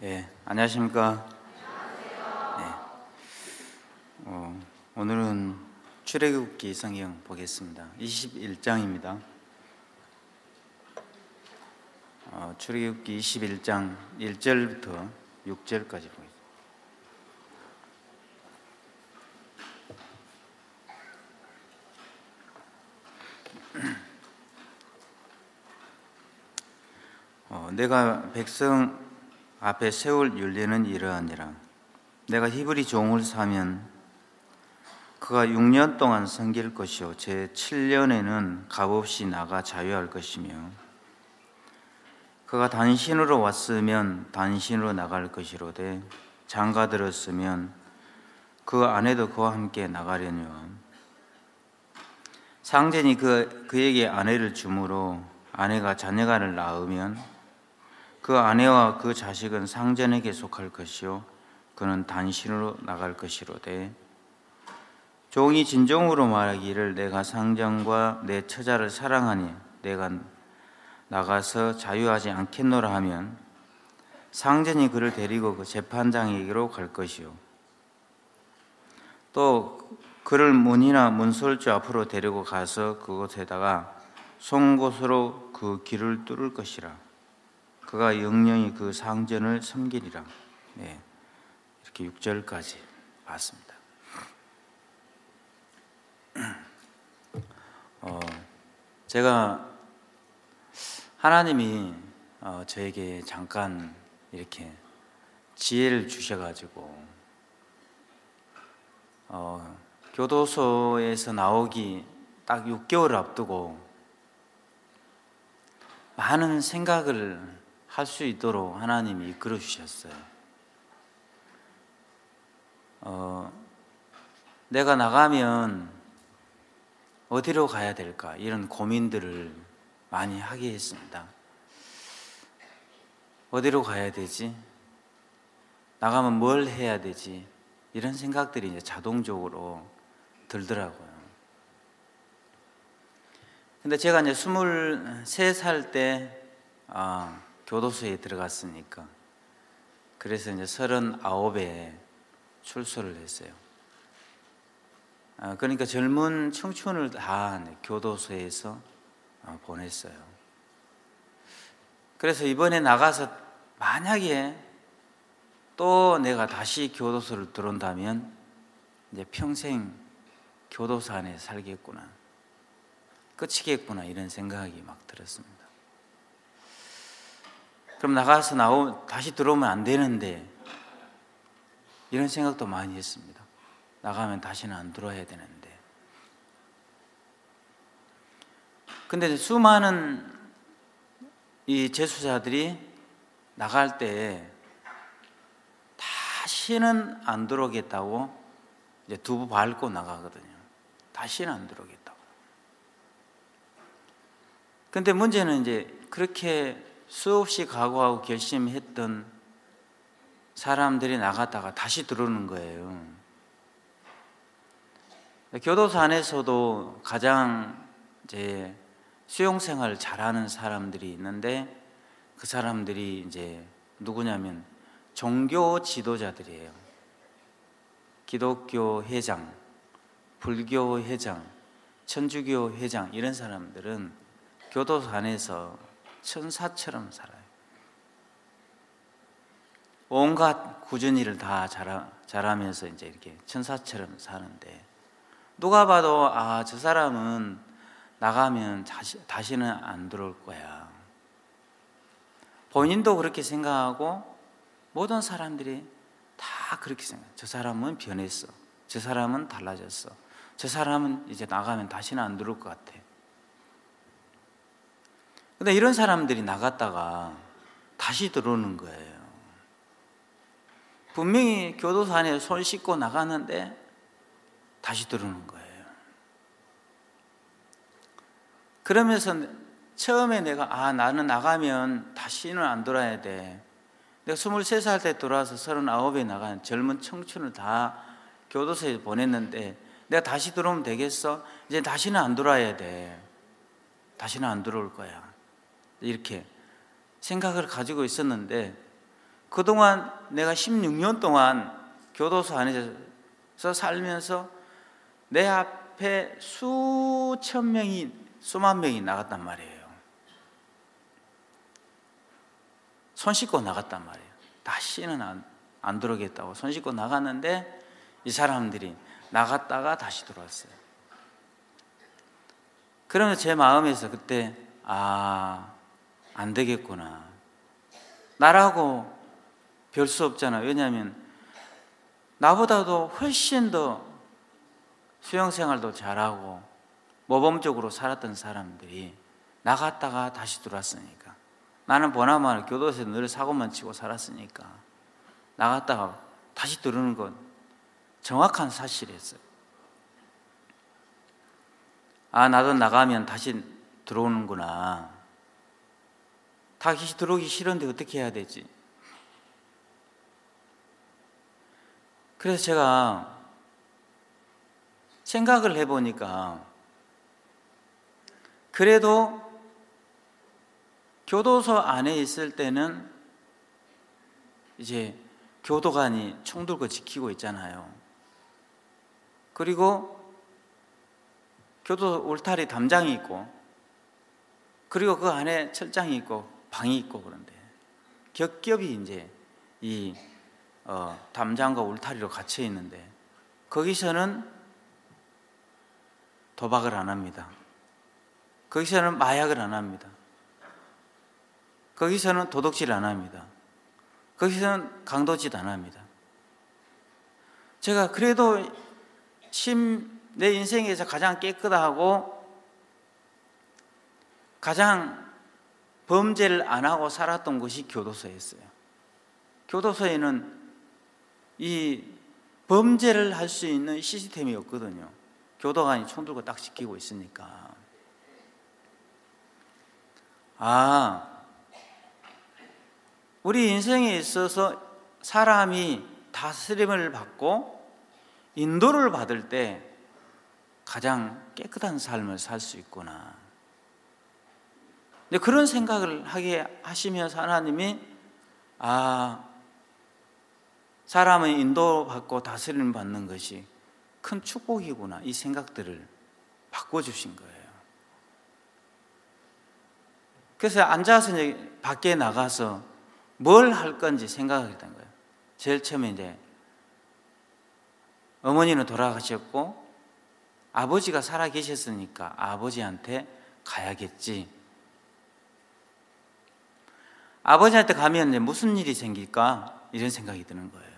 안녕하십니까. 오늘은 출애굽기 성경 보겠습니다. 21장입니다. 출애굽기 21장 1절부터 6절까지 보겠습니다. 내가 백성 앞에 세울 윤례는 이러하니라. 내가 히브리 종을 사면 그가 6년 동안 섬길 것이요 제 7년에는 값없이 나가 자유할 것이며, 그가 단신으로 왔으면 단신으로 나갈 것이로되 장가 들었으면 그 아내도 그와 함께 나가려니와, 상전이 그에게 아내를 주므로 아내가 자녀가를 낳으면 그 아내와 그 자식은 상전에게 속할 것이요 그는 단신으로 나갈 것이로되, 종이 진정으로 말하기를 내가 상전과 내 처자를 사랑하니 내가 나가서 자유하지 않겠노라 하면 상전이 그를 데리고 그 재판장에게로 갈 것이요 또 그를 문이나 문설주 앞으로 데리고 가서 그곳에다가 송곳으로 그 길을 뚫을 것이라. 그가 영영이 그 상전을 섬기리라. 이렇게 6절까지 봤습니다. 제가 하나님이 저에게 잠깐 이렇게 지혜를 주셔가지고 교도소에서 나오기 딱 6개월 앞두고 많은 생각을 할 수 있도록 하나님이 이끌어 주셨어요. 내가 나가면 어디로 가야 될까, 이런 고민들을 많이 하게 했습니다. 어디로 가야 되지? 나가면 뭘 해야 되지? 이런 생각들이 이제 자동적으로 들더라고요. 근데 제가 이제 23살 때 교도소에 들어갔으니까, 그래서 이제 39에 출소를 했어요. 그러니까 젊은 청춘을 다 교도소에서 보냈어요. 그래서 이번에 나가서 만약에 또 내가 다시 교도소를 들어온다면 이제 평생 교도소 안에 살겠구나, 끝이겠구나, 이런 생각이 막 들었습니다. 그럼 나가서 다시 들어오면 안 되는데, 이런 생각도 많이 했습니다. 나가면 다시는 안 들어와야 되는데. 근데 수많은 이 재수자들이 나갈 때 다시는 안 들어오겠다고 이제 두부 밟고 나가거든요. 다시는 안 들어오겠다고. 근데 문제는 이제 그렇게 수없이 각오하고 결심했던 사람들이 나갔다가 다시 들어오는 거예요. 교도소 안에서도 가장 이제 수용 생활을 잘하는 사람들이 있는데, 그 사람들이 이제 누구냐면 종교 지도자들이에요. 기독교 회장, 불교 회장, 천주교 회장, 이런 사람들은 교도소 안에서 천사처럼 살아요. 온갖 꾸준히 일을 다 잘하면서 이제 이렇게 천사처럼 사는데, 누가 봐도 저 사람은 나가면 다시는 안 들어올 거야. 본인도 그렇게 생각하고 모든 사람들이 다 그렇게 생각해요. 저 사람은 변했어. 저 사람은 달라졌어. 저 사람은 이제 나가면 다시는 안 들어올 것 같아. 근데 이런 사람들이 나갔다가 다시 들어오는 거예요. 분명히 교도소 안에 손 씻고 나갔는데 다시 들어오는 거예요. 그러면서 처음에 내가 나는 나가면 다시는 안 돌아야 돼. 내가 23살 때 돌아와서 39에 나간 젊은 청춘을 다 교도소에 보냈는데 내가 다시 들어오면 되겠어? 이제 다시는 안 돌아야 돼. 다시는 안 들어올 거야. 이렇게 생각을 가지고 있었는데, 그동안 내가 16년 동안 교도소 안에서 살면서 내 앞에 수천 명이, 수만 명이 나갔단 말이에요. 손 씻고 나갔단 말이에요. 다시는 안 들어오겠다고 손 씻고 나갔는데 이 사람들이 나갔다가 다시 들어왔어요. 그러면 제 마음에서 그때 안 되겠구나. 나라고 별 수 없잖아. 왜냐하면 나보다도 훨씬 더 수영생활도 잘하고 모범적으로 살았던 사람들이 나갔다가 다시 들어왔으니까, 나는 보나마나 교도소에서 늘 사고만 치고 살았으니까 나갔다가 다시 들어오는 건 정확한 사실이었어요. 나도 나가면 다시 들어오는구나. 다시 들어오기 싫은데 어떻게 해야 되지? 그래서 제가 생각을 해보니까 그래도 교도소 안에 있을 때는 이제 교도관이 총 들고 지키고 있잖아요. 그리고 교도소 울타리 담장이 있고, 그리고 그 안에 철장이 있고 방이 있고, 그런데 겹겹이 이제 이 담장과 울타리로 갇혀 있는데 거기서는 도박을 안 합니다. 거기서는 마약을 안 합니다. 거기서는 도둑질 안 합니다. 거기서는 강도짓 안 합니다. 제가 그래도 내 인생에서 가장 깨끗하고 가장 범죄를 안 하고 살았던 곳이 교도소였어요. 교도소에는 이 범죄를 할 수 있는 시스템이 없거든요. 교도관이 총 들고 딱 지키고 있으니까. 우리 인생에 있어서 사람이 다스림을 받고 인도를 받을 때 가장 깨끗한 삶을 살 수 있구나. 근데 그런 생각을 하게 하시면서 하나님이 사람은 인도받고 다스림을 받는 것이 큰 축복이구나, 이 생각들을 바꿔주신 거예요. 그래서 앉아서 이제 밖에 나가서 뭘 할 건지 생각하게 된 거예요. 제일 처음에 이제 어머니는 돌아가셨고 아버지가 살아 계셨으니까 아버지한테 가야겠지. 아버지한테 가면 이제 무슨 일이 생길까, 이런 생각이 드는 거예요.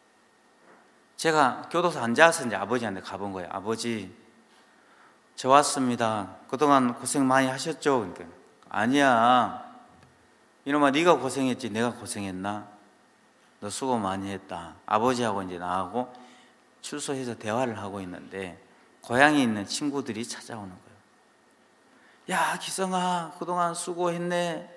제가 교도소 앉아서 이제 아버지한테 가본 거예요. 아버지, 저 왔습니다. 그동안 고생 많이 하셨죠? 그러니까 아니야. 이놈아, 네가 고생했지 내가 고생했나? 너 수고 많이 했다. 아버지하고 이제 나하고 출소해서 대화를 하고 있는데 고향에 있는 친구들이 찾아오는 거예요. 야, 기성아, 그동안 수고했네.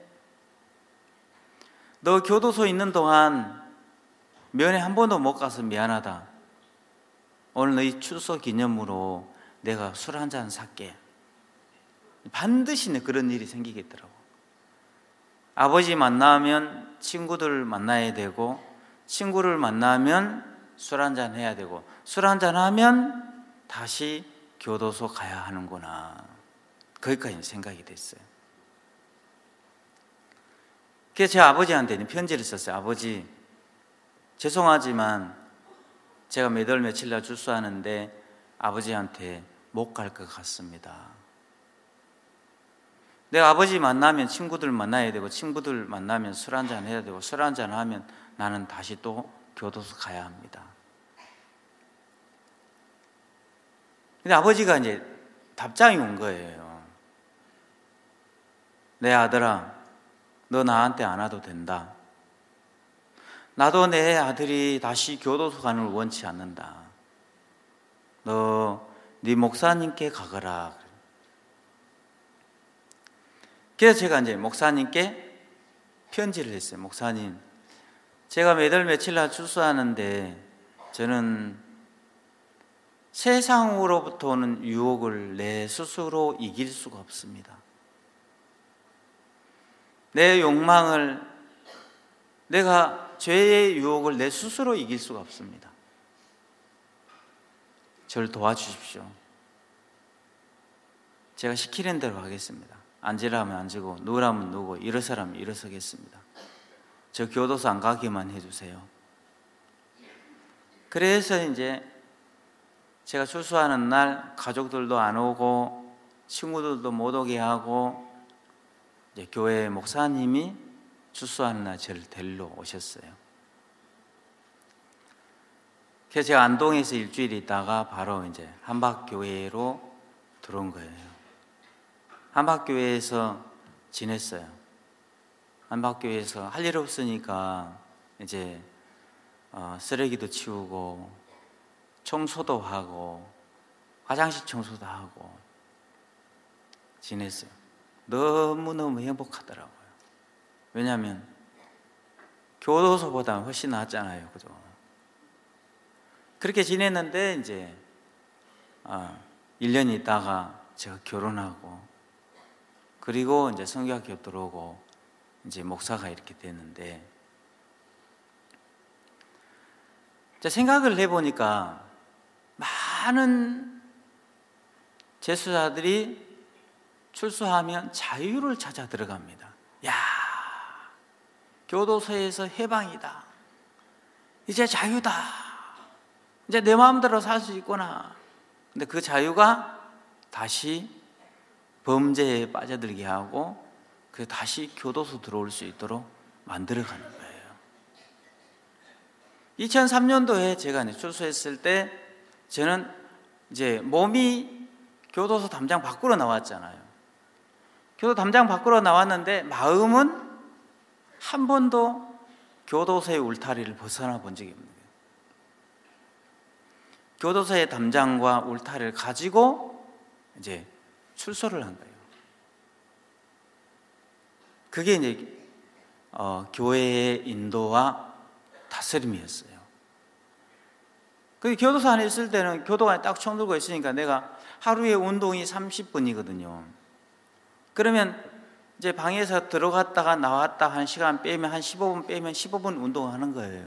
너 교도소 있는 동안 면회 한 번도 못 가서 미안하다. 오늘 너희 출소 기념으로 내가 술 한 잔 살게. 반드시 그런 일이 생기겠더라고. 아버지 만나면 친구들 만나야 되고, 친구를 만나면 술 한 잔 해야 되고, 술 한 잔 하면 다시 교도소 가야 하는구나. 거기까지 생각이 됐어요. 그래서 제 아버지한테는 편지를 썼어요. 아버지, 죄송하지만 제가 몇 월 며칠 날 출소하는데 아버지한테 못 갈 것 같습니다. 내가 아버지 만나면 친구들 만나야 되고, 친구들 만나면 술 한잔 해야 되고, 술 한잔 하면 나는 다시 또 교도소 가야 합니다. 근데 아버지가 이제 답장이 온 거예요. 내 아들아, 너 나한테 안 와도 된다. 나도 내 아들이 다시 교도소 가는 걸 원치 않는다. 너 네 목사님께 가거라. 그래서 제가 이제 목사님께 편지를 했어요. 목사님, 제가 몇 월 며칠 날 출소하는데 저는 세상으로부터 오는 유혹을 내 스스로 이길 수가 없습니다. 내 욕망을 내가 죄의 유혹을 내 스스로 이길 수가 없습니다. 저를 도와주십시오. 제가 시키는 대로 하겠습니다. 앉으라면 앉고 누우라면 누우고 일어서라면 일어서겠습니다. 저 교도소 안 가기만 해주세요. 그래서 이제 제가 출소하는 날 가족들도 안 오고 친구들도 못 오게 하고 이제 교회 목사님이 출소하는 날 저를 데리러 오셨어요. 그래서 제가 안동에서 일주일 있다가 바로 이제 한박교회로 들어온 거예요. 한박교회에서 지냈어요. 한박교회에서 할 일 없으니까 이제 쓰레기도 치우고 청소도 하고 화장실 청소도 하고 지냈어요. 너무너무 행복하더라고요. 왜냐하면 교도소보다 훨씬 낫잖아요. 그죠? 그렇게 지냈는데 이제 1년 있다가 제가 결혼하고 그리고 이제 성교학교 들어오고 이제 목사가 이렇게 됐는데 생각을 해보니까 많은 재수자들이 출소하면 자유를 찾아 들어갑니다. 야, 교도소에서 해방이다. 이제 자유다. 이제 내 마음대로 살 수 있구나. 근데 그 자유가 다시 범죄에 빠져들게 하고 그 다시 교도소 들어올 수 있도록 만들어가는 거예요. 2003년도에 제가 출소했을 때 저는 이제 몸이 교도소 담장 밖으로 나왔잖아요. 교도소 담장 밖으로 나왔는데 마음은 한 번도 교도소의 울타리를 벗어나 본 적이 없는 거예요. 교도소의 담장과 울타리를 가지고 이제 출소를 한 거예요. 그게 이제 교회의 인도와 다스림이었어요. 그 교도소 안에 있을 때는 교도관이 딱 총 들고 있으니까 내가 하루에 운동이 30분이거든요. 그러면 이제 방에서 들어갔다가 나왔다 한 시간 빼면 한 15분 빼면 15분 운동하는 거예요.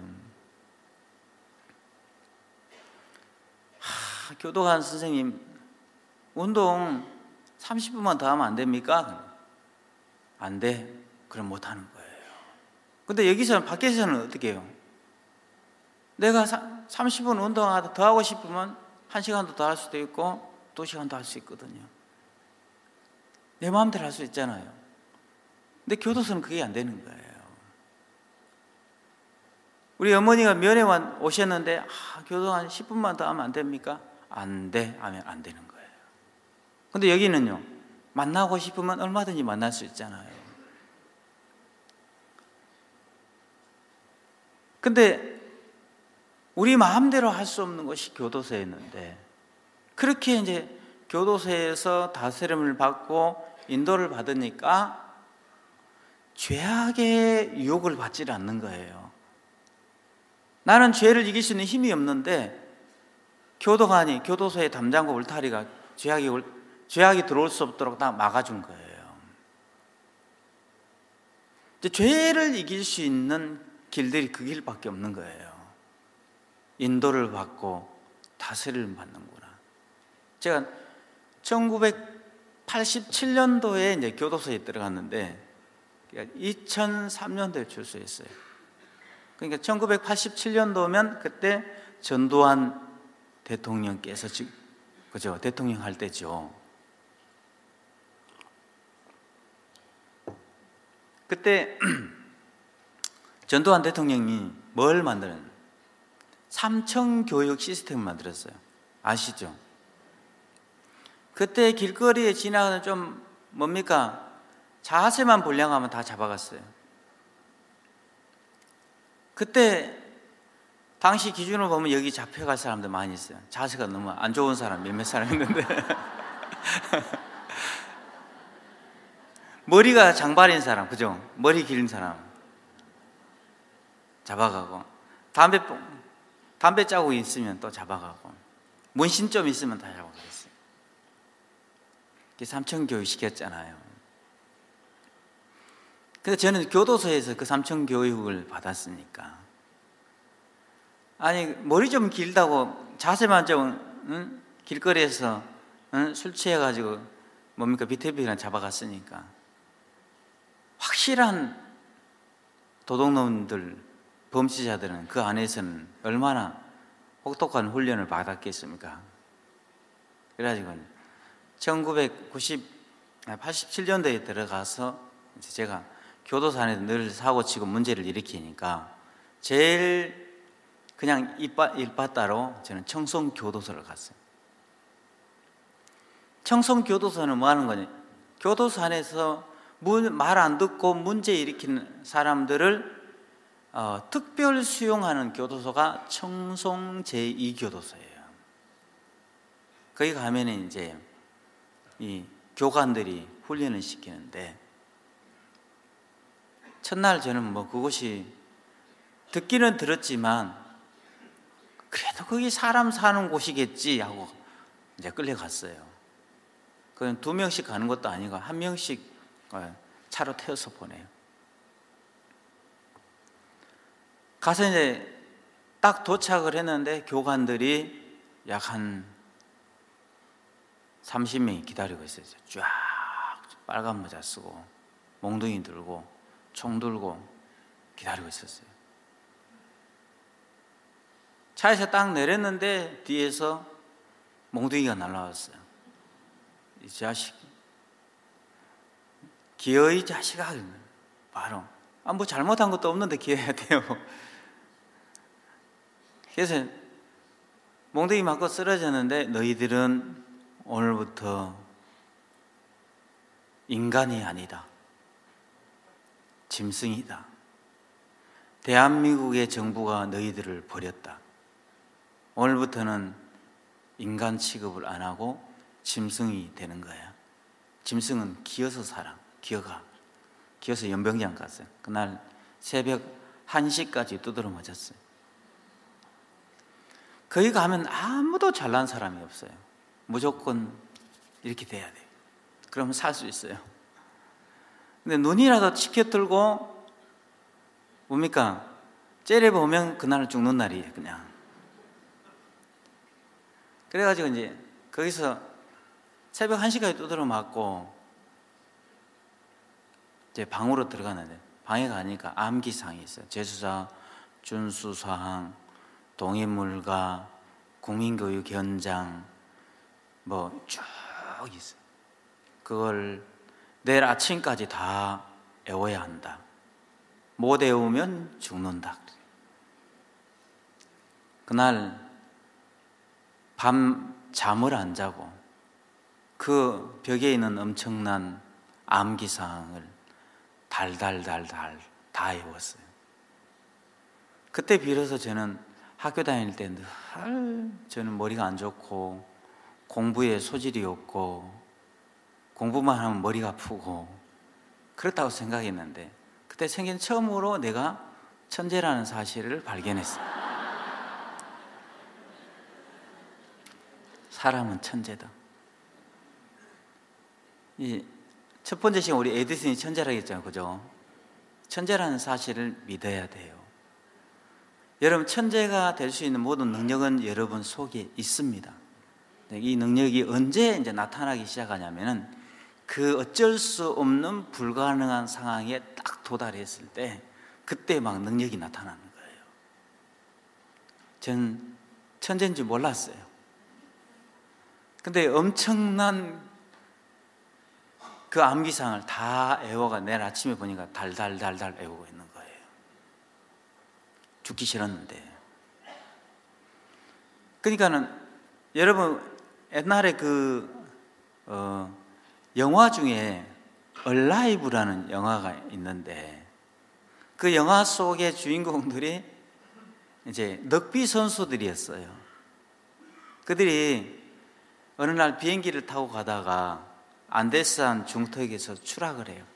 교도관 선생님, 운동 30분만 더 하면 안 됩니까? 안 돼. 그럼 못 하는 거예요. 근데 여기서는, 밖에서는 어떻게 해요? 내가 30분 운동 더 하고 싶으면 1시간도 더 할 수도 있고 2시간도 할 수 있거든요. 내 마음대로 할 수 있잖아요. 근데 교도소는 그게 안 되는 거예요. 우리 어머니가 면회만 오셨는데 교도관 10분만 더 하면 안 됩니까? 안 돼 하면 안 되는 거예요. 근데 여기는요, 만나고 싶으면 얼마든지 만날 수 있잖아요. 근데 우리 마음대로 할 수 없는 것이 교도소였는데, 그렇게 이제 교도소에서 다스림을 받고 인도를 받으니까 죄악의 유혹을 받지 않는 거예요. 나는 죄를 이길 수 있는 힘이 없는데 교도관이, 교도소의 담장과 울타리가 죄악이 들어올 수 없도록 다 막아준 거예요. 이제 죄를 이길 수 있는 길들이 그 길밖에 없는 거예요. 인도를 받고 다스림을 받는구나. 제가 1987년도에 이제 교도소에 들어갔는데 2003년도에 출소했어요. 그러니까 1987년도면 그때 전두환 대통령께서 그죠? 대통령 할 때죠. 그때 전두환 대통령이 뭘 만드는? 삼청교육 시스템을 만들었어요. 아시죠? 그때 길거리에 지나가는 좀 뭡니까? 자세만 불량하면 다 잡아갔어요. 그때 당시 기준으로 보면 여기 잡혀갈 사람들 많이 있어요. 자세가 너무 안 좋은 사람 몇몇 사람 있는데 머리가 장발인 사람, 그죠? 머리 긴 사람 잡아가고, 담배 자국이 있으면 또 잡아가고, 문신 좀 있으면 다 잡아가겠어요. 삼청교육 시켰잖아요. 근데 저는 교도소에서 그 삼청교육을 받았으니까 아니 머리 좀 길다고 자세만 좀 길거리에서 술 취해가지고 뭡니까 비틀비틀 잡아갔으니까 확실한 도둑놈들 범죄자들은 그 안에서는 얼마나 혹독한 훈련을 받았겠습니까? 그래가지고 1987년도에 들어가서 제가 교도소 안에서 늘 사고치고 문제를 일으키니까 제일 그냥 일바따로 저는 청송교도소를 갔어요. 청송교도소는 뭐 하는 거냐? 교도소 안에서 말 안 듣고 문제 일으키는 사람들을 특별 수용하는 교도소가 청송 제2교도소예요. 거기 가면 이제 이 교관들이 훈련을 시키는데 첫날 저는 뭐 그곳이 듣기는 들었지만 그래도 거기 사람 사는 곳이겠지 하고 이제 끌려갔어요. 그건 2명씩 가는 것도 아니고 1명씩 차로 태워서 보내요. 가서 이제 딱 도착을 했는데 교관들이 약 한 30명이 기다리고 있어요. 쫙 빨간 모자 쓰고 몽둥이 들고 총 들고 기다리고 있었어요. 차에서 딱 내렸는데 뒤에서 몽둥이가 날라왔어요. 이 자식, 기어이 자식아, 바로 뭐 잘못한 것도 없는데 기어야 돼요. 그래서 몽둥이 맞고 쓰러졌는데 너희들은 오늘부터 인간이 아니다. 짐승이다. 대한민국의 정부가 너희들을 버렸다. 오늘부터는 인간 취급을 안 하고 짐승이 되는 거야. 짐승은 기어서 살아. 기어서 연병장 갔어요. 그날 새벽 1시까지 두드려 맞았어요. 거기 가면 아무도 잘난 사람이 없어요. 무조건 이렇게 돼야 돼요. 그러면 살 수 있어요. 근데 눈이라도 치켜들고 뭡니까? 째려보면 그날은 죽는 날이에요. 그냥. 그래가지고 이제 거기서 새벽 1시까지 두드려 맞고 이제 방으로 들어가는데 방에 가니까 암기사항이 있어요. 재수사, 준수사항, 동해물가, 국민교육 현장 뭐 쭉 있어요. 그걸 내일 아침까지 다 외워야 한다. 못 외우면 죽는다. 그날 밤 잠을 안 자고 그 벽에 있는 엄청난 암기사항을 달달달달 다 외웠어요. 그때 비로소 저는 학교 다닐 때 늘 저는 머리가 안 좋고 공부에 소질이 없고 공부만 하면 머리가 아프고 그렇다고 생각했는데 그때 생긴 처음으로 내가 천재라는 사실을 발견했어요. 사람은 천재다. 이 첫 번째 시간 우리 에디슨이 천재라고 했잖아요. 그죠? 천재라는 사실을 믿어야 돼요. 여러분 천재가 될 수 있는 모든 능력은 여러분 속에 있습니다. 이 능력이 언제 이제 나타나기 시작하냐면은 그 어쩔 수 없는 불가능한 상황에 딱 도달했을 때 그때 막 능력이 나타나는 거예요. 전 천재인지 몰랐어요. 근데 엄청난 그 암기사항을 다 외워가 내일 아침에 보니까 달달달달 외우고 있는 거예요. 죽기 싫었는데. 그러니까는 여러분 옛날에 영화 중에 얼라이브라는 영화가 있는데 그 영화 속의 주인공들이 이제 럭비 선수들이었어요. 그들이 어느 날 비행기를 타고 가다가 안데스한 중턱에서 추락을 해요.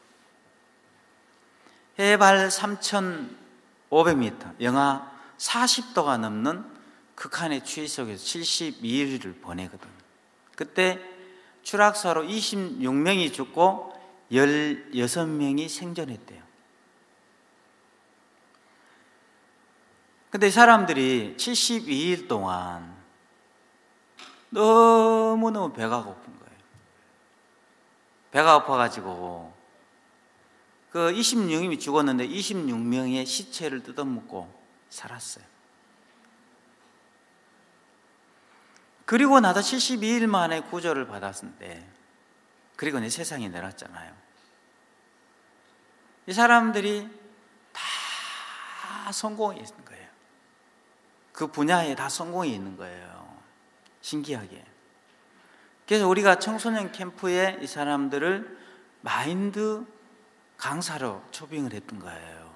해발 3,500m, 영하 40도가 넘는 극한의 추위 속에서 72일을 보내거든요. 그때 추락사로 26명이 죽고 16명이 생존했대요. 근데 이 사람들이 72일 동안 너무너무 배가 고픈 거예요. 배가 고파가지고 그 26명이 죽었는데 26명의 시체를 뜯어먹고 살았어요. 그리고 나도 72일 만에 구조를 받았는데, 그리고 내 세상에 내렸잖아요. 이 사람들이 다 성공이 있는 거예요. 그 분야에 다 성공이 있는 거예요. 신기하게. 그래서 우리가 청소년 캠프에 이 사람들을 마인드 강사로 초빙을 했던 거예요.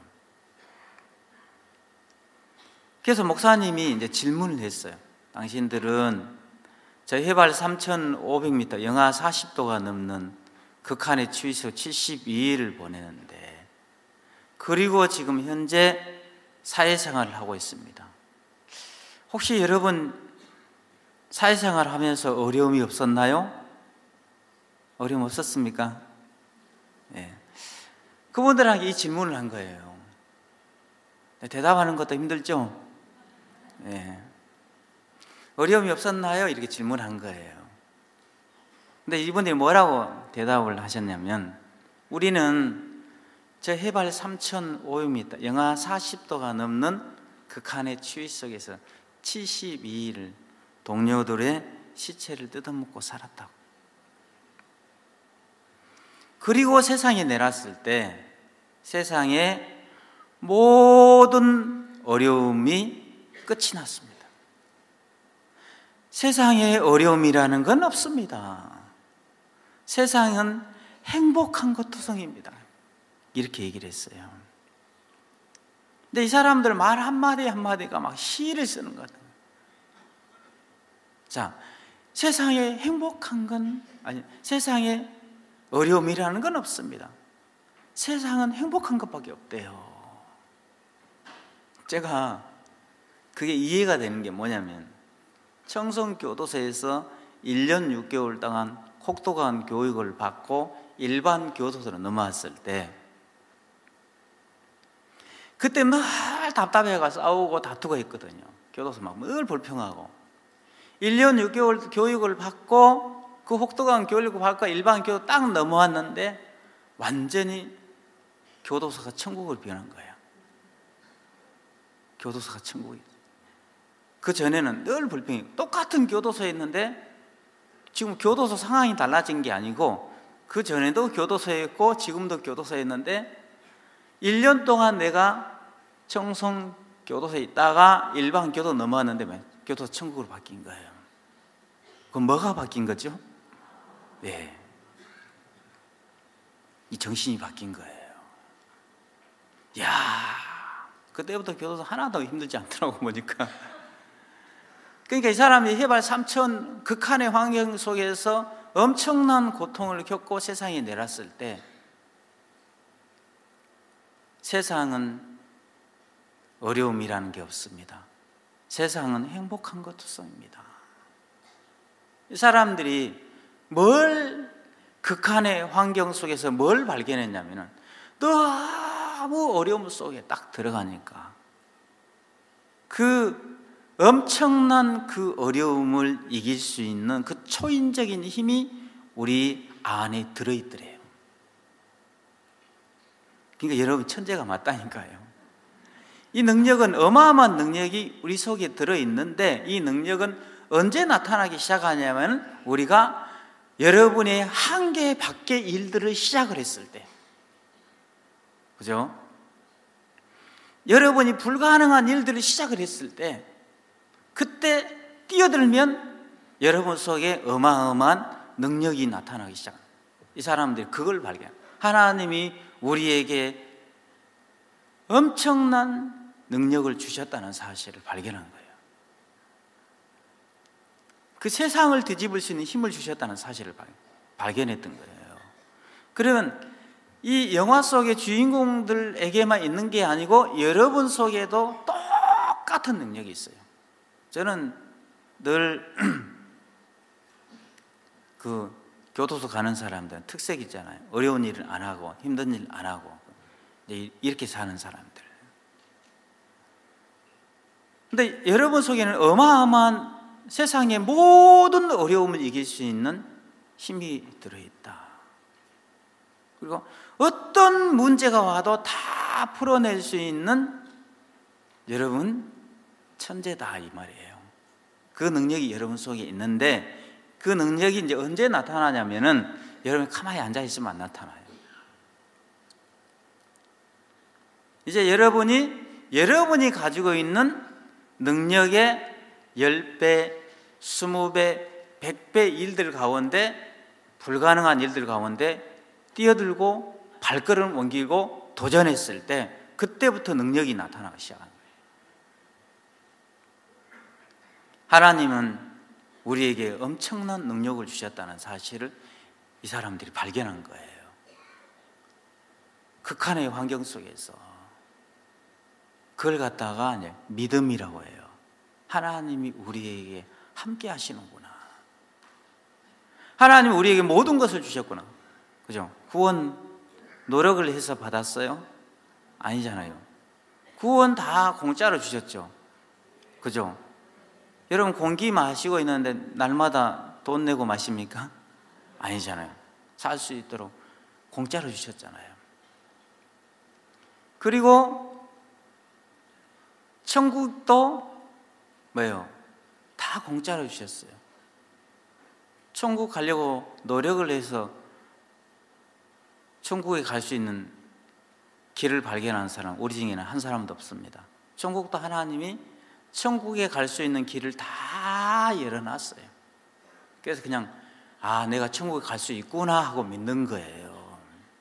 그래서 목사님이 이제 질문을 했어요. 당신들은 저 해발 3,500m, 영하 40도가 넘는 극한의 추위에서 72일을 보내는데, 그리고 지금 현재 사회생활을 하고 있습니다. 혹시 여러분 사회생활 하면서 어려움이 없었나요? 어려움 없었습니까? 네. 그분들에게 이 질문을 한 거예요. 대답하는 것도 힘들죠? 네. 어려움이 없었나요? 이렇게 질문한 거예요. 근데 이분들이 뭐라고 대답을 하셨냐면, 우리는 저 해발 3,500m, 영하 40도가 넘는 극한의 추위 속에서 72일을 동료들의 시체를 뜯어먹고 살았다고. 그리고 세상에 내놨을 때 세상의 모든 어려움이 끝이 났습니다. 세상에 어려움이라는 건 없습니다. 세상은 행복한 것 투성입니다. 이렇게 얘기를 했어요. 근데 이 사람들 말 한마디 한마디가 막 시를 쓰는 것 같아요. 자, 세상에 행복한 건, 아니, 세상에 어려움이라는 건 없습니다. 세상은 행복한 것밖에 없대요. 제가 그게 이해가 되는 게 뭐냐면, 청송교도소에서 1년 6개월 동안 혹독한 교육을 받고 일반 교도소로 넘어왔을 때, 그때 늘 답답해가 싸우고 다투고 했거든요. 교도소 막 늘 불평하고. 1년 6개월 교육을 받고 그 혹독한 교육을 받고 일반 교도 딱 넘어왔는데 완전히 교도소가 천국을 변한 거예요. 교도소가 천국이에요. 그 전에는 늘 불평이, 똑같은 교도소에 있는데 지금 교도소 상황이 달라진 게 아니고 그 전에도 교도소에 있고 지금도 교도소에 있는데 1년 동안 내가 청송 교도소에 있다가 일반 교도 넘어왔는데 교도소 천국으로 바뀐 거예요. 그럼 뭐가 바뀐 거죠? 네, 이 정신이 바뀐 거예요. 이야, 그때부터 교도소 하나도 힘들지 않더라고 보니까. 그러니까 이 사람이 해발 3,000 극한의 환경 속에서 엄청난 고통을 겪고 세상에 내렸을 때 세상은 어려움이라는 게 없습니다. 세상은 행복한 것 투성입니다. 이 사람들이 극한의 환경 속에서 뭘 발견했냐면, 너무 어려움 속에 딱 들어가니까 그 엄청난 그 어려움을 이길 수 있는 그 초인적인 힘이 우리 안에 들어있더래요. 그러니까 여러분 천재가 맞다니까요. 이 능력은 어마어마한 능력이 우리 속에 들어있는데, 이 능력은 언제 나타나기 시작하냐면 우리가 여러분의 한계 밖의 일들을 시작을 했을 때, 그죠? 여러분이 불가능한 일들을 시작을 했을 때, 그때 뛰어들면 여러분 속에 어마어마한 능력이 나타나기 시작합니다. 이 사람들이 그걸 발견. 하나님이 우리에게 엄청난 능력을 주셨다는 사실을 발견한 거예요. 그 세상을 뒤집을 수 있는 힘을 주셨다는 사실을 발견했던 거예요. 그러면 이 영화 속의 주인공들에게만 있는 게 아니고 여러분 속에도 똑같은 능력이 있어요. 저는 늘 그 교도소 가는 사람들은 특색 있잖아요. 어려운 일을 안 하고 힘든 일 안 하고 이렇게 사는 사람들. 근데 여러분 속에는 어마어마한 세상의 모든 어려움을 이길 수 있는 힘이 들어있다. 그리고 어떤 문제가 와도 다 풀어낼 수 있는 여러분 천재다 이 말이에요. 그 능력이 여러분 속에 있는데 그 능력이 이제 언제 나타나냐면은 여러분이 가만히 앉아 있으면 안 나타나요. 이제 여러분이 가지고 있는 능력의 10배, 20배, 100배 일들 가운데 불가능한 일들 가운데 뛰어들고 발걸음 옮기고 도전했을 때 그때부터 능력이 나타나기 시작하는 거예요. 하나님은 우리에게 엄청난 능력을 주셨다는 사실을 이 사람들이 발견한 거예요. 극한의 환경 속에서 그걸 갖다가 이제 믿음이라고 해요. 하나님이 우리에게 함께 하시는구나. 하나님이 우리에게 모든 것을 주셨구나. 그죠? 구원 노력을 해서 받았어요? 아니잖아요. 구원 다 공짜로 주셨죠. 그죠? 여러분 공기 마시고 있는데 날마다 돈 내고 마십니까? 아니잖아요. 살 수 있도록 공짜로 주셨잖아요. 그리고 천국도 뭐예요? 다 공짜로 주셨어요. 천국 가려고 노력을 해서 천국에 갈 수 있는 길을 발견한 사람 우리 중에는 한 사람도 없습니다. 천국도 하나님이 천국에 갈 수 있는 길을 다 열어놨어요. 그래서 그냥 내가 천국에 갈 수 있구나 하고 믿는 거예요.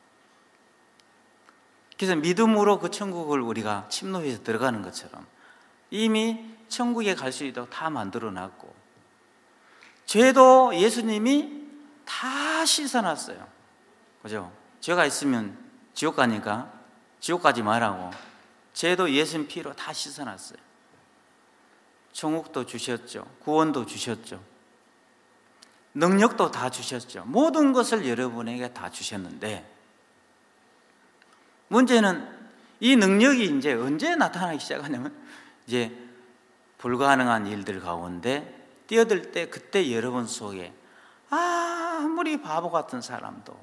그래서 믿음으로 그 천국을 우리가 침노해서 들어가는 것처럼 이미 천국에 갈 수 있도록 다 만들어놨고 죄도 예수님이 다 씻어놨어요. 그죠? 죄가 있으면 지옥 가니까 지옥 가지 말라고 죄도 예수님 피로 다 씻어놨어요. 천국도 주셨죠. 구원도 주셨죠. 능력도 다 주셨죠. 모든 것을 여러분에게 다 주셨는데 문제는 이 능력이 이제 언제 나타나기 시작하냐면 이제 불가능한 일들 가운데 뛰어들 때 그때 여러분 속에 아무리 바보 같은 사람도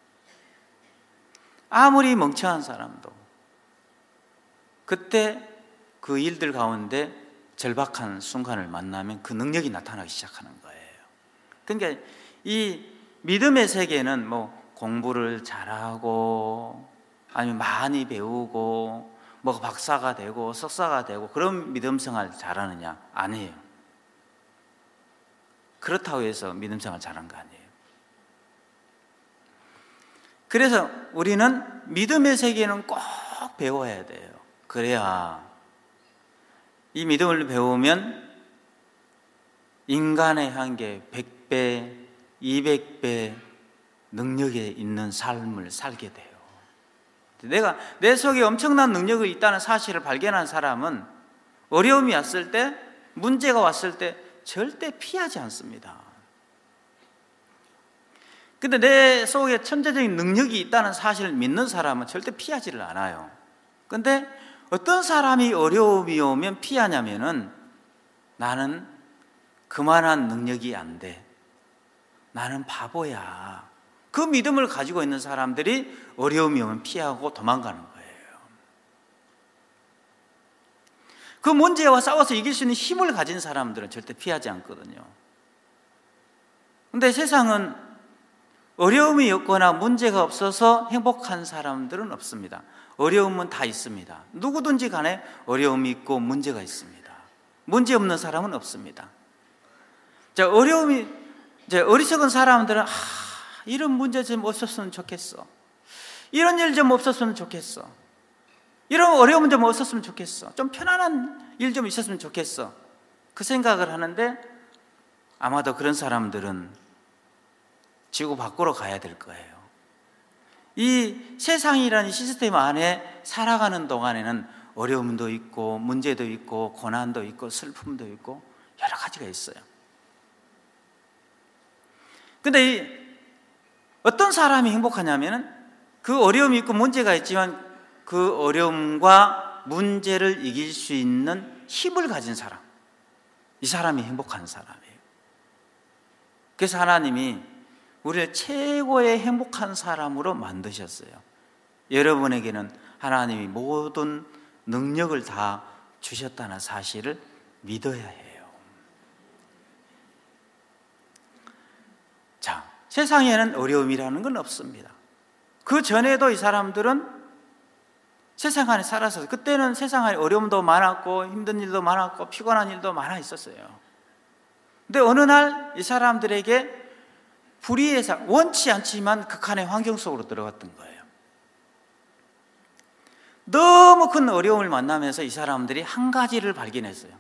아무리 멍청한 사람도 그때 그 일들 가운데 절박한 순간을 만나면 그 능력이 나타나기 시작하는 거예요. 그러니까 이 믿음의 세계는 뭐 공부를 잘하고 아니면 많이 배우고 뭐 박사가 되고 석사가 되고 그런 믿음 생활 잘하느냐? 아니에요. 그렇다고 해서 믿음 생활 잘한 거 아니에요. 그래서 우리는 믿음의 세계는 꼭 배워야 돼요. 그래야 이 믿음을 배우면 인간의 한계 100배, 200배 능력에 있는 삶을 살게 돼요. 내가 내 속에 엄청난 능력이 있다는 사실을 발견한 사람은 어려움이 왔을 때, 문제가 왔을 때 절대 피하지 않습니다. 근데 내 속에 천재적인 능력이 있다는 사실을 믿는 사람은 절대 피하지를 않아요. 근데 어떤 사람이 어려움이 오면 피하냐면은 나는 그만한 능력이 안 돼. 나는 바보야. 그 믿음을 가지고 있는 사람들이 어려움이 오면 피하고 도망가는 거예요. 그 문제와 싸워서 이길 수 있는 힘을 가진 사람들은 절대 피하지 않거든요. 근데 세상은 어려움이 없거나 문제가 없어서 행복한 사람들은 없습니다. 어려움은 다 있습니다. 누구든지 간에 어려움이 있고 문제가 있습니다. 문제 없는 사람은 없습니다. 자, 어리석은 사람들은 이런 문제 좀 없었으면 좋겠어. 이런 일 좀 없었으면 좋겠어. 이런 어려움 좀 없었으면 좋겠어. 좀 편안한 일 좀 있었으면 좋겠어. 그 생각을 하는데 아마도 그런 사람들은 지구 밖으로 가야 될 거예요. 이 세상이라는 시스템 안에 살아가는 동안에는 어려움도 있고 문제도 있고 고난도 있고 슬픔도 있고 여러 가지가 있어요. 근데 어떤 사람이 행복하냐면은 그 어려움이 있고 문제가 있지만 그 어려움과 문제를 이길 수 있는 힘을 가진 사람, 이 사람이 행복한 사람이에요. 그래서 하나님이 우리를 최고의 행복한 사람으로 만드셨어요. 여러분에게는 하나님이 모든 능력을 다 주셨다는 사실을 믿어야 해요. 자, 세상에는 어려움이라는 건 없습니다. 그 전에도 이 사람들은 세상 안에 살았어요. 그때는 세상 안에 어려움도 많았고 힘든 일도 많았고 피곤한 일도 많아 있었어요. 근데 어느 날 이 사람들에게 불의의 원치 않지만 극한의 환경 속으로 들어갔던 거예요. 너무 큰 어려움을 만나면서 이 사람들이 한 가지를 발견했어요.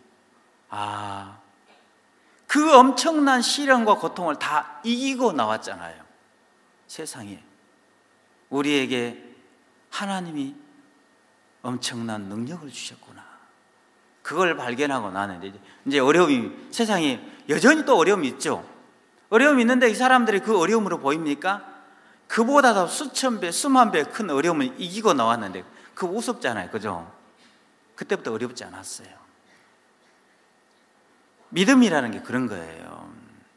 그 엄청난 시련과 고통을 다 이기고 나왔잖아요. 세상에 우리에게 하나님이 엄청난 능력을 주셨구나. 그걸 발견하고 나는 이제 어려움이, 세상에 여전히 또 어려움이 있죠. 어려움이 있는데 이 사람들이 그 어려움으로 보입니까? 그보다도 수천 배, 수만 배 큰 어려움을 이기고 나왔는데 그거 우습잖아요. 그죠? 그때부터 어렵지 않았어요. 믿음이라는 게 그런 거예요.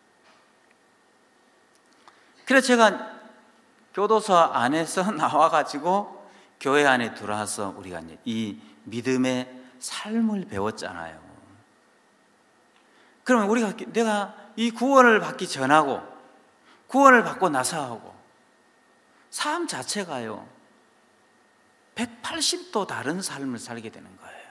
그래서 제가 교도소 안에서 나와가지고 교회 안에 들어와서 우리가 이제 이 믿음의 삶을 배웠잖아요. 그러면 내가 이 구원을 받기 전하고 구원을 받고 나서하고 삶 자체가요 180도 다른 삶을 살게 되는 거예요.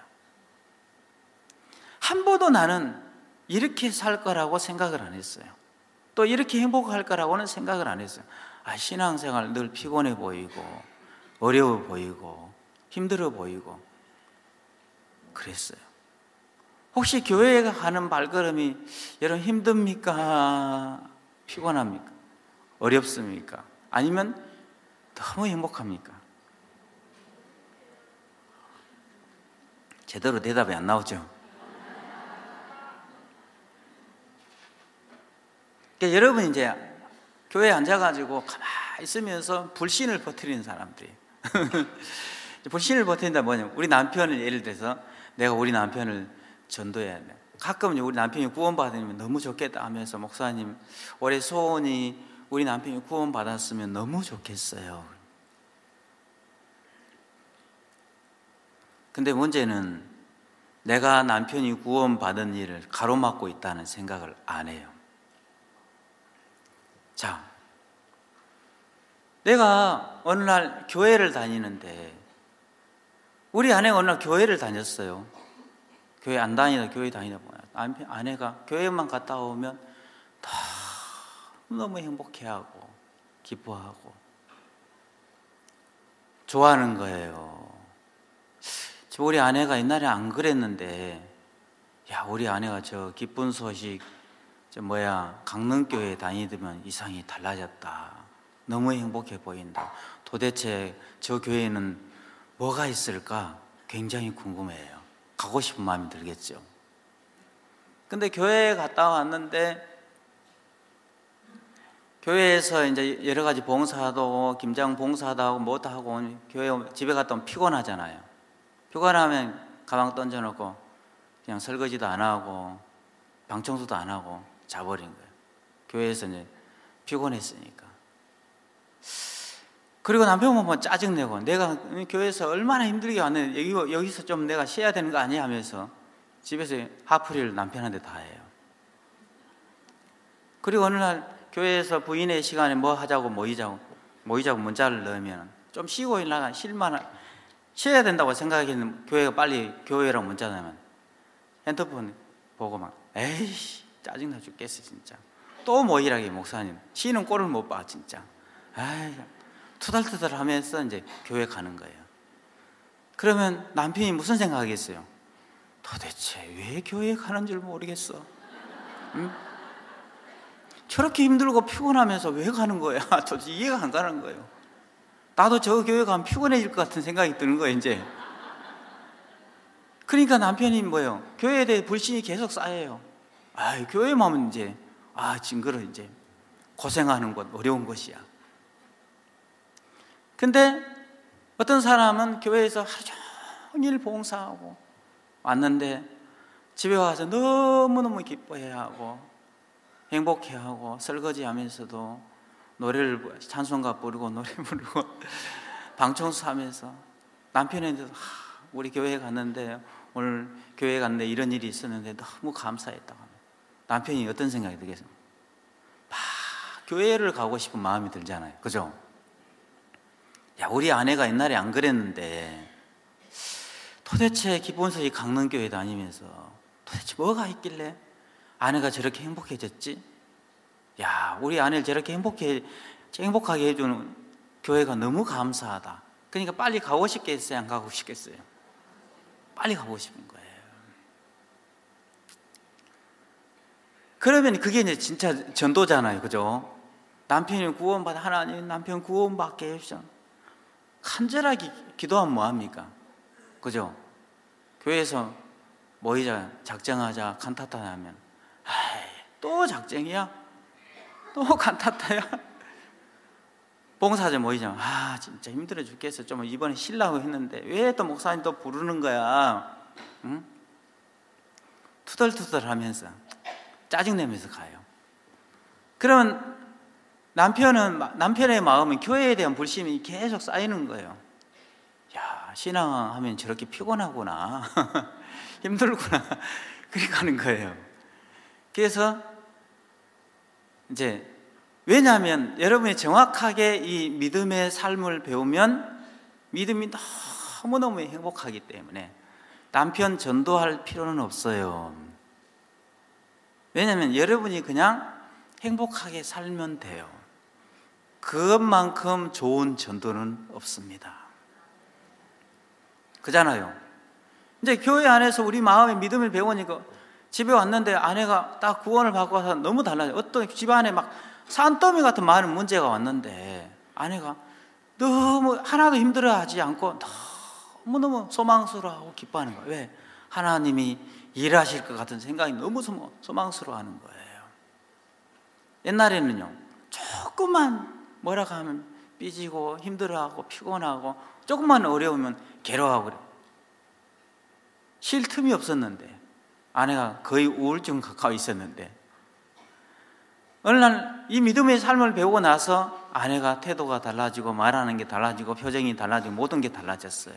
한 번도 나는 이렇게 살 거라고 생각을 안 했어요. 또 이렇게 행복할 거라고는 생각을 안 했어요. 신앙생활 늘 피곤해 보이고 어려워 보이고 힘들어 보이고 그랬어요. 혹시 교회에 가는 발걸음이 여러분 힘듭니까? 피곤합니까? 어렵습니까? 아니면 너무 행복합니까? 제대로 대답이 안 나오죠. 그러니까 여러분 이제 교회에 앉아가지고 가만히 있으면서 불신을 퍼뜨리는 사람들이 불신을 퍼뜨린다 뭐냐? 우리 남편을 예를 들어서 내가 우리 남편을 전도해야 돼. 가끔 우리 남편이 구원받으면 너무 좋겠다 하면서 목사님 올해 소원이 우리 남편이 구원받았으면 너무 좋겠어요. 근데 문제는 내가 남편이 구원받은 일을 가로막고 있다는 생각을 안 해요. 자, 내가 어느 날 교회를 다니는데 우리 아내가 어느 날 교회를 다녔어요. 교회 안 다니다 교회 다니다 보면 아내가 교회만 갔다 오면 너무 행복해하고 기뻐하고 좋아하는 거예요. 우리 아내가 옛날에 안 그랬는데 우리 아내가 저 기쁜 소식 강릉교회 다니더면 이상이 달라졌다. 너무 행복해 보인다. 도대체 저 교회는 뭐가 있을까? 굉장히 궁금해요. 가고 싶은 마음이 들겠죠. 근데 교회에 갔다 왔는데 교회에서 이제 여러 가지 봉사도 하고 김장 봉사도 하고 뭐도 하고 교회 집에 갔다 오면 피곤하잖아요. 피곤하면 가방 던져놓고 그냥 설거지도 안 하고 방 청소도 안 하고 자버린 거예요. 교회에서 이제 피곤했으니까. 그리고 남편 보면 짜증내고 내가 교회에서 얼마나 힘들게 왔는데 여기서 좀 내가 쉬어야 되는 거 아니야 하면서 집에서 화풀이를 남편한테 다 해요. 그리고 어느 날 교회에서 부인의 시간에 뭐 하자고 모이자고 문자를 넣으면 좀 쉬고 일어나가 쉬어야 된다고 생각했는데 교회가 빨리 교회라고 문자 넣으면 핸드폰 보고 막 에이씨 짜증나 죽겠어 진짜. 또 모이라게 목사님 쉬는 꼴을 못 봐 진짜. 투덜투덜 하면서 이제 교회 가는 거예요. 그러면 남편이 무슨 생각하겠어요? 도대체 왜 교회에 가는 줄 모르겠어. 응? 저렇게 힘들고 피곤하면서 왜 가는 거야? 도대체 이해가 안 가는 거예요. 나도 저 교회 가면 피곤해질 것 같은 생각이 드는 거예요 이제. 그러니까 남편이 뭐예요? 교회에 대해 불신이 계속 쌓여요. 교회만 하면 이제 징그러 이제 고생하는 것 어려운 것이야. 근데 어떤 사람은 교회에서 하루 종일 봉사하고 왔는데 집에 와서 너무너무 기뻐해하고 행복해하고 설거지하면서도 노래를 찬송가 부르고 노래 부르고 방청소하면서 남편한테도 우리 교회 갔는데 오늘 교회 갔는데 이런 일이 있었는데 너무 감사했다고 하면 남편이 어떤 생각이 들겠습니까? 막 교회를 가고 싶은 마음이 들잖아요. 그죠? 야, 우리 아내가 옛날에 안 그랬는데 도대체 기본소식 강릉교회 다니면서 도대체 뭐가 있길래 아내가 저렇게 행복해졌지? 야, 우리 아내를 저렇게 행복하게 해주는 교회가 너무 감사하다. 그러니까 빨리 가고 싶겠어요? 안 가고 싶겠어요? 빨리 가고 싶은 거예요. 그러면 그게 이제 진짜 전도잖아요. 그죠? 남편이 구원받아, 하나님 남편 구원받게 해주셔. 간절하게 기도하면 뭐합니까? 그죠? 교회에서 모이자, 작정하자, 칸타타 하면 또 작정이야? 또 칸타타야? 봉사자 모이자, 진짜 힘들어 죽겠어. 좀 이번에 쉬려고 했는데 왜 또 목사님 또 부르는 거야? 응? 투덜투덜 하면서 짜증내면서 가요. 그러면 남편의 마음은 교회에 대한 불신이 계속 쌓이는 거예요. 야, 신앙하면 저렇게 피곤하구나. 힘들구나. 그렇게 가는 거예요. 그래서 이제 왜냐하면 여러분이 정확하게 이 믿음의 삶을 배우면 믿음이 너무너무 행복하기 때문에 남편 전도할 필요는 없어요. 왜냐하면 여러분이 그냥 행복하게 살면 돼요. 그것만큼 좋은 전도는 없습니다. 그잖아요. 이제 교회 안에서 우리 마음의 믿음을 배우니까 집에 왔는데 아내가 딱 구원을 받고 와서 너무 달라져요. 어떤 집안에 막 산더미 같은 많은 문제가 왔는데 아내가 너무 하나도 힘들어하지 않고 너무너무 소망스러워하고 기뻐하는 거예요. 왜? 하나님이 일하실 것 같은 생각이 너무 소망스러워하는 거예요. 옛날에는요, 조금만 뭐라고 하면 삐지고 힘들어하고 피곤하고 조금만 어려우면 괴로워하고 그래요. 쉴 틈이 없었는데 아내가 거의 우울증 가까이 있었는데 어느 날 이 믿음의 삶을 배우고 나서 아내가 태도가 달라지고 말하는 게 달라지고 표정이 달라지고 모든 게 달라졌어요.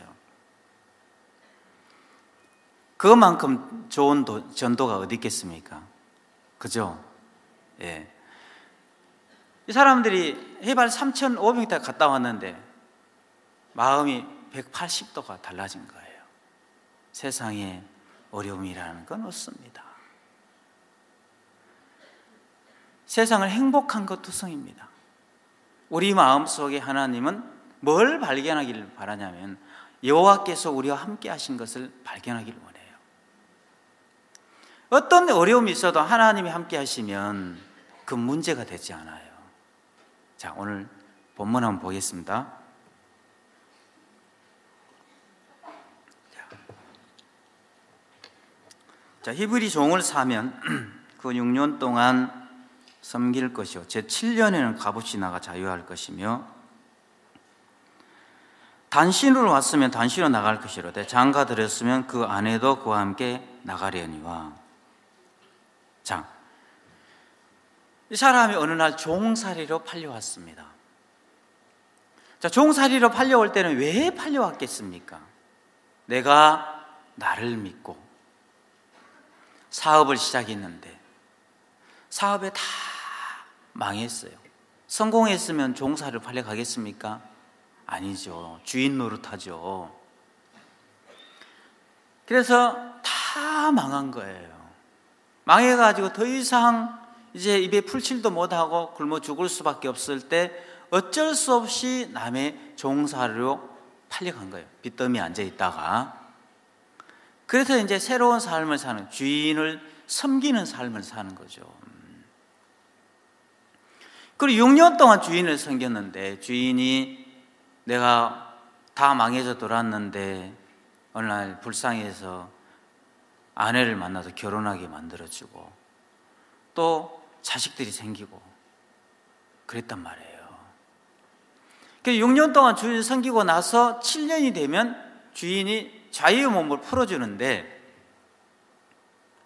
그것만큼 좋은 전도가 어디 있겠습니까? 그죠? 예. 이 사람들이 해발 3,500m 갔다 왔는데 마음이 180도가 달라진 거예요. 세상에 어려움이라는 건 없습니다. 세상을 행복한 것 투성입니다. 우리 마음속에 하나님은 뭘 발견하기를 바라냐면 여호와께서 우리와 함께 하신 것을 발견하기를 원해요. 어떤 어려움이 있어도 하나님이 함께 하시면 그 문제가 되지 않아요. 자, 오늘 본문 한번 보겠습니다. 자, 히브리 종을 사면 그 6년 동안 섬길 것이요 제7년에는 값없이 나가 자유할 것이며 단신으로 왔으면 단신으로 나갈 것이로되 장가 들였으면 그 아내도 그와 함께 나가려니와. 자, 이 사람이 어느 날 종살이로 팔려왔습니다. 자, 종살이로 팔려올 때는 왜 팔려왔겠습니까? 내가 나를 믿고 사업을 시작했는데 사업에 다 망했어요. 성공했으면 종사를 팔려가겠습니까? 아니죠. 주인 노릇하죠. 그래서 다 망한 거예요. 망해가지고 더 이상 이제 입에 풀칠도 못하고 굶어 죽을 수밖에 없을 때 어쩔 수 없이 남의 종사로 팔려간 거예요. 빚더미에 앉아있다가. 그래서 이제 새로운 삶을 사는, 주인을 섬기는 삶을 사는 거죠. 그리고 6년 동안 주인을 섬겼는데 주인이 내가 다 망해서 돌았는데 어느 날 불쌍해서 아내를 만나서 결혼하게 만들어주고 또 자식들이 생기고 그랬단 말이에요. 6년 동안 주인을 섬기고 나서 7년이 되면 주인이 자유의 몸을 풀어주는데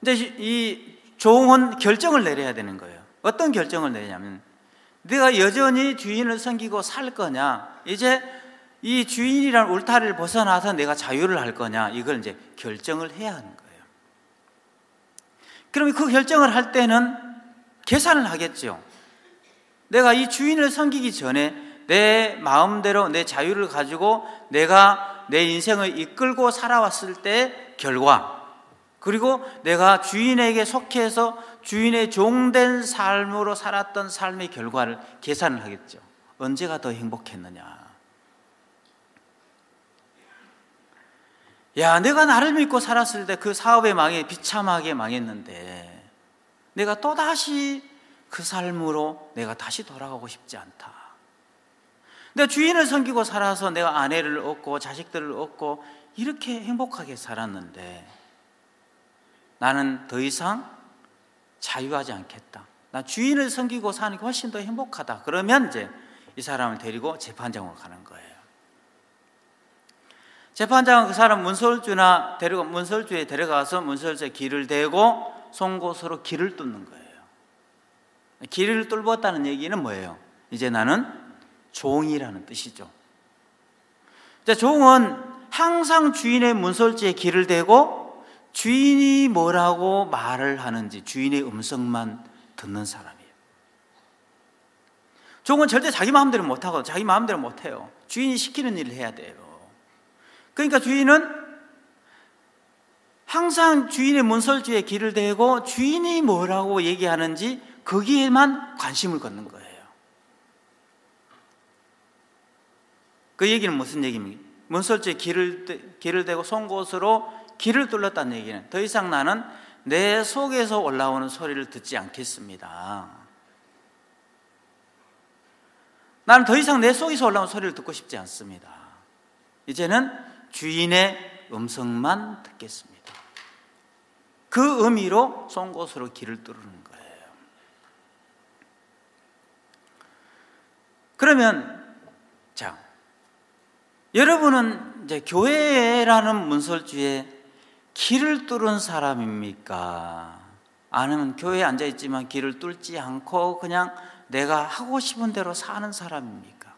이제 이 종은 결정을 내려야 되는 거예요. 어떤 결정을 내냐면, 내가 여전히 주인을 섬기고 살 거냐, 이제 이 주인이라는 울타리를 벗어나서 내가 자유를 할 거냐, 이걸 이제 결정을 해야 하는 거예요. 그러면 그 결정을 할 때는 계산을 하겠죠. 내가 이 주인을 섬기기 전에 내 마음대로 내 자유를 가지고 내가 내 인생을 이끌고 살아왔을 때 결과, 그리고 내가 주인에게 속해서 주인의 종된 삶으로 살았던 삶의 결과를 계산을 하겠죠. 언제가 더 행복했느냐. 야, 내가 나를 믿고 살았을 때 그 사업에 비참하게 망했는데 내가 또다시 그 삶으로 내가 다시 돌아가고 싶지 않다. 내가 주인을 섬기고 살아서 내가 아내를 얻고 자식들을 얻고 이렇게 행복하게 살았는데 나는 더 이상 자유하지 않겠다. 나 주인을 섬기고 사는 게 훨씬 더 행복하다. 그러면 이제 이 사람을 데리고 재판장으로 가는 거예요. 재판장은 그 사람 문설주에 데려가서 문설주에 길을 대고 송곳으로 길을 뚫는 거예요. 길을 뚫었다는 얘기는 뭐예요? 이제 나는 종이라는 뜻이죠. 이제 종은 항상 주인의 문설주에 길을 대고 주인이 뭐라고 말을 하는지 주인의 음성만 듣는 사람이에요. 종은 절대 자기 마음대로 못하고 자기 마음대로 못해요. 주인이 시키는 일을 해야 돼요. 그러니까 주인은 항상 주인의 문설주에 길을 대고 주인이 뭐라고 얘기하는지 거기에만 관심을 갖는 거예요. 그 얘기는 무슨 얘기입니까? 문설주에 길을 대고 송곳으로 길을 뚫었다는 얘기는 더 이상 나는 내 속에서 올라오는 소리를 듣지 않겠습니다. 나는 더 이상 내 속에서 올라오는 소리를 듣고 싶지 않습니다. 이제는 주인의 음성만 듣겠습니다. 그 의미로 송곳으로 길을 뚫는 거예요. 그러면 자, 여러분은 이제 교회라는 문설주에 길을 뚫은 사람입니까? 아니면 교회에 앉아있지만 길을 뚫지 않고 그냥 내가 하고 싶은 대로 사는 사람입니까?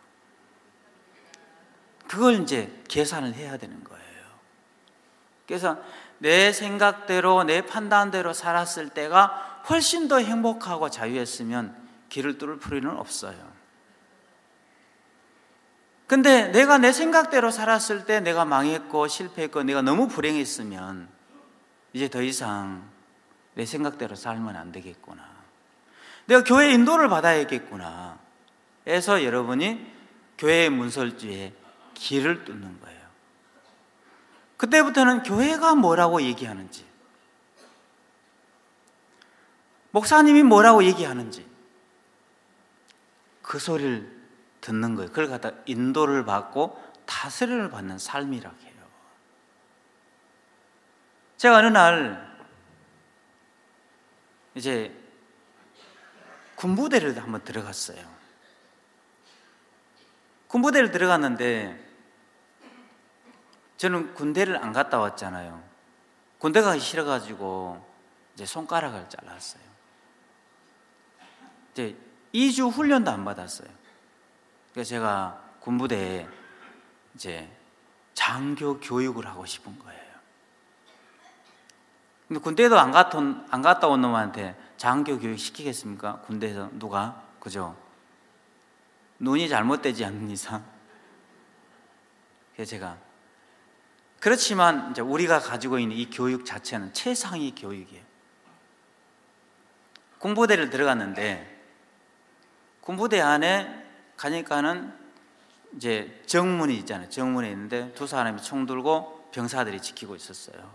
그걸 이제 계산을 해야 되는 거예요. 그래서 내 생각대로 내 판단대로 살았을 때가 훨씬 더 행복하고 자유했으면 길을 뚫을 필요는 없어요. 근데 내가 내 생각대로 살았을 때 내가 망했고 실패했고 내가 너무 불행했으면 이제 더 이상 내 생각대로 살면 안 되겠구나. 내가 교회 인도를 받아야겠구나 해서 여러분이 교회의 문설주에 길을 뚫는 거예요. 그때부터는 교회가 뭐라고 얘기하는지, 목사님이 뭐라고 얘기하는지 그 소리를 듣는 거예요. 그걸 갖다 인도를 받고 다스림을 받는 삶이라고 해요. 제가 어느 날 이제 군부대를 한번 들어갔어요. 군부대를 들어갔는데 저는 군대를 안 갔다 왔잖아요. 군대 가기 싫어가지고 이제 손가락을 잘랐어요. 이제 2주 훈련도 안 받았어요. 그래서 제가 군부대에 이제 장교 교육을 하고 싶은 거예요. 근데 군대도 안 갔다 온 놈한테 장교 교육 시키겠습니까? 군대에서 누가? 그죠? 눈이 잘못되지 않는 이상. 그래서 제가 그렇지만 이제 우리가 가지고 있는 이 교육 자체는 최상위 교육이에요. 군부대를 들어갔는데 군부대 안에 가니까는 이제 정문이 있잖아요. 정문에 있는데 두 사람이 총 들고 병사들이 지키고 있었어요.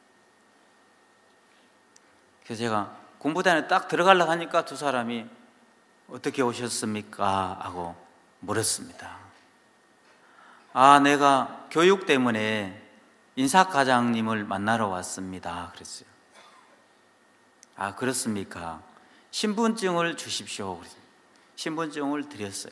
그래서 제가 군부대 안에 딱 들어가려고 하니까 두 사람이 어떻게 오셨습니까? 하고 물었습니다. 아, 내가 교육 때문에 인사과장님을 만나러 왔습니다. 그랬어요. 아, 그렇습니까? 신분증을 주십시오. 신분증을 드렸어요.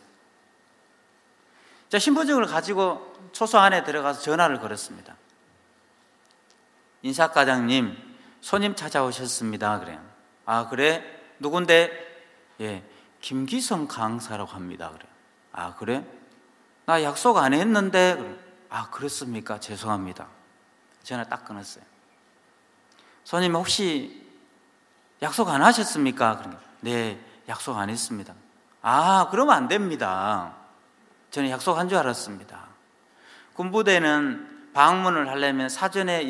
자, 신분증을 가지고 초소 안에 들어가서 전화를 걸었습니다. 인사과장님, 손님 찾아오셨습니다. 그래요. 아, 그래? 누군데? 예, 김기성 강사라고 합니다. 그래요. 아, 그래? 나 약속 안 했는데. 그래. 아, 그렇습니까? 죄송합니다. 전화 딱 끊었어요. 손님 혹시 약속 안 하셨습니까? 그래. 네, 약속 안 했습니다. 아, 그러면 안 됩니다. 저는 약속한 줄 알았습니다. 군부대는 방문을 하려면 사전에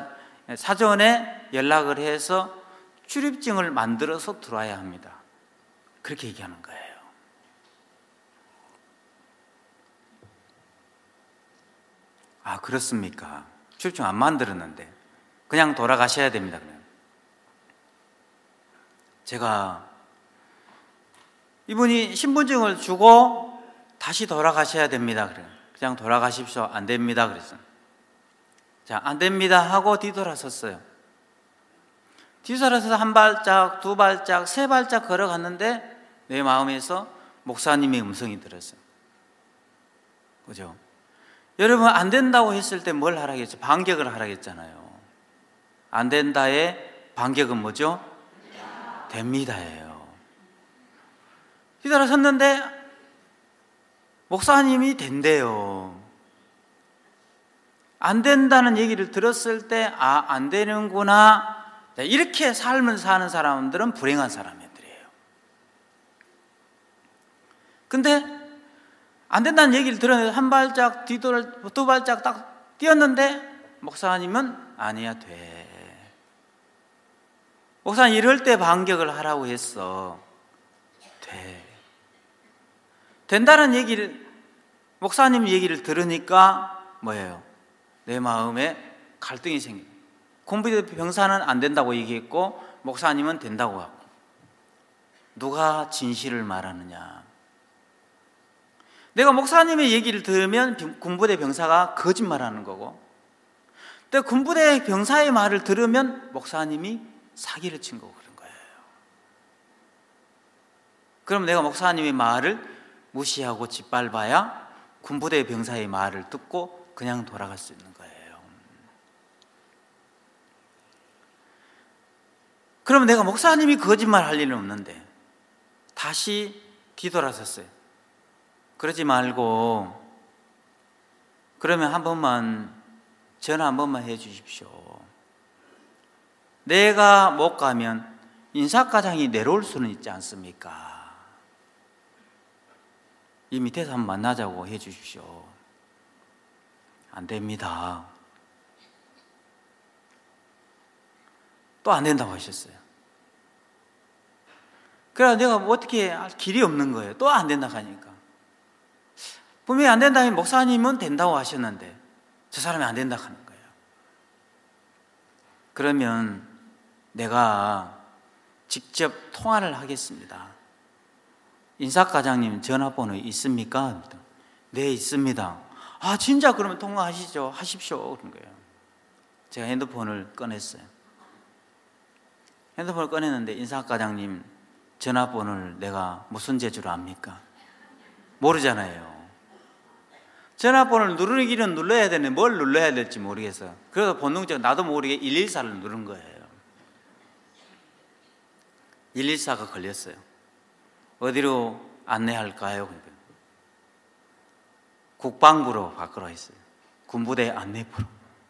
연락을 해서 출입증을 만들어서 들어와야 합니다. 그렇게 얘기하는 거예요. 아, 그렇습니까? 출입증 안 만들었는데 그냥 돌아가셔야 됩니다. 그냥. 제가 이분이 신분증을 주고 다시 돌아가셔야 됩니다. 그냥 돌아가십시오. 안 됩니다. 그랬어요. 자, 안 됩니다 하고 뒤돌아섰어요. 뒤돌아서서 한 발짝, 두 발짝, 세 발짝 걸어갔는데 내 마음에서 목사님의 음성이 들었어요. 그죠? 여러분, 안 된다고 했을 때 뭘 하라겠죠? 반격을 하라겠잖아요. 안 된다의 반격은 뭐죠? 됩니다예요. 뒤돌아섰는데 목사님이 된대요. 안 된다는 얘기를 들었을 때 아, 안 되는구나. 이렇게 삶을 사는 사람들은 불행한 사람들이에요. 근데 안 된다는 얘기를 들었는데 한 발짝 두 발짝 딱 뛰었는데 목사님은 아니야, 돼. 목사님 이럴 때 반격을 하라고 했어. 돼. 된다는 얘기를, 목사님 얘기를 들으니까 뭐예요? 내 마음에 갈등이 생겨요. 군부대 병사는 안 된다고 얘기했고 목사님은 된다고 하고. 누가 진실을 말하느냐? 내가 목사님의 얘기를 들으면 군부대 병사가 거짓말하는 거고, 또 군부대 병사의 말을 들으면 목사님이 사기를 친 거고 그런 거예요. 그럼 내가 목사님의 말을 무시하고 짓밟아야 군부대 병사의 말을 듣고 그냥 돌아갈 수 있는 거예요. 그럼 내가 목사님이 거짓말 할 일은 없는데 다시 뒤돌아섰어요. 그러지 말고 그러면 한 번만 전화 한 번만 해 주십시오. 내가 못 가면 인사과장이 내려올 수는 있지 않습니까? 이 밑에서 한번 만나자고 해 주십시오. 안 됩니다. 또 안 된다고 하셨어요. 그래서 내가 뭐 어떻게 할 길이 없는 거예요. 또 안 된다고 하니까. 분명히 안 된다면 목사님은 된다고 하셨는데 저 사람이 안 된다고 하는 거예요. 그러면 내가 직접 통화를 하겠습니다. 인사과장님 전화번호 있습니까? 네, 있습니다. 아, 진짜? 그러면 통화하시죠. 하십시오. 그런 거예요. 제가 핸드폰을 꺼냈어요. 핸드폰을 꺼냈는데 인사과장님 전화번호를 내가 무슨 재주로 압니까? 모르잖아요. 전화번호를 누르기는 눌러야 되는데 뭘 눌러야 될지 모르겠어요. 그래서 본능적으로 나도 모르게 114를 누른 거예요. 114가 걸렸어요. 어디로 안내할까요? 국방부로 바꾸라 했어요. 군부대 안내부로.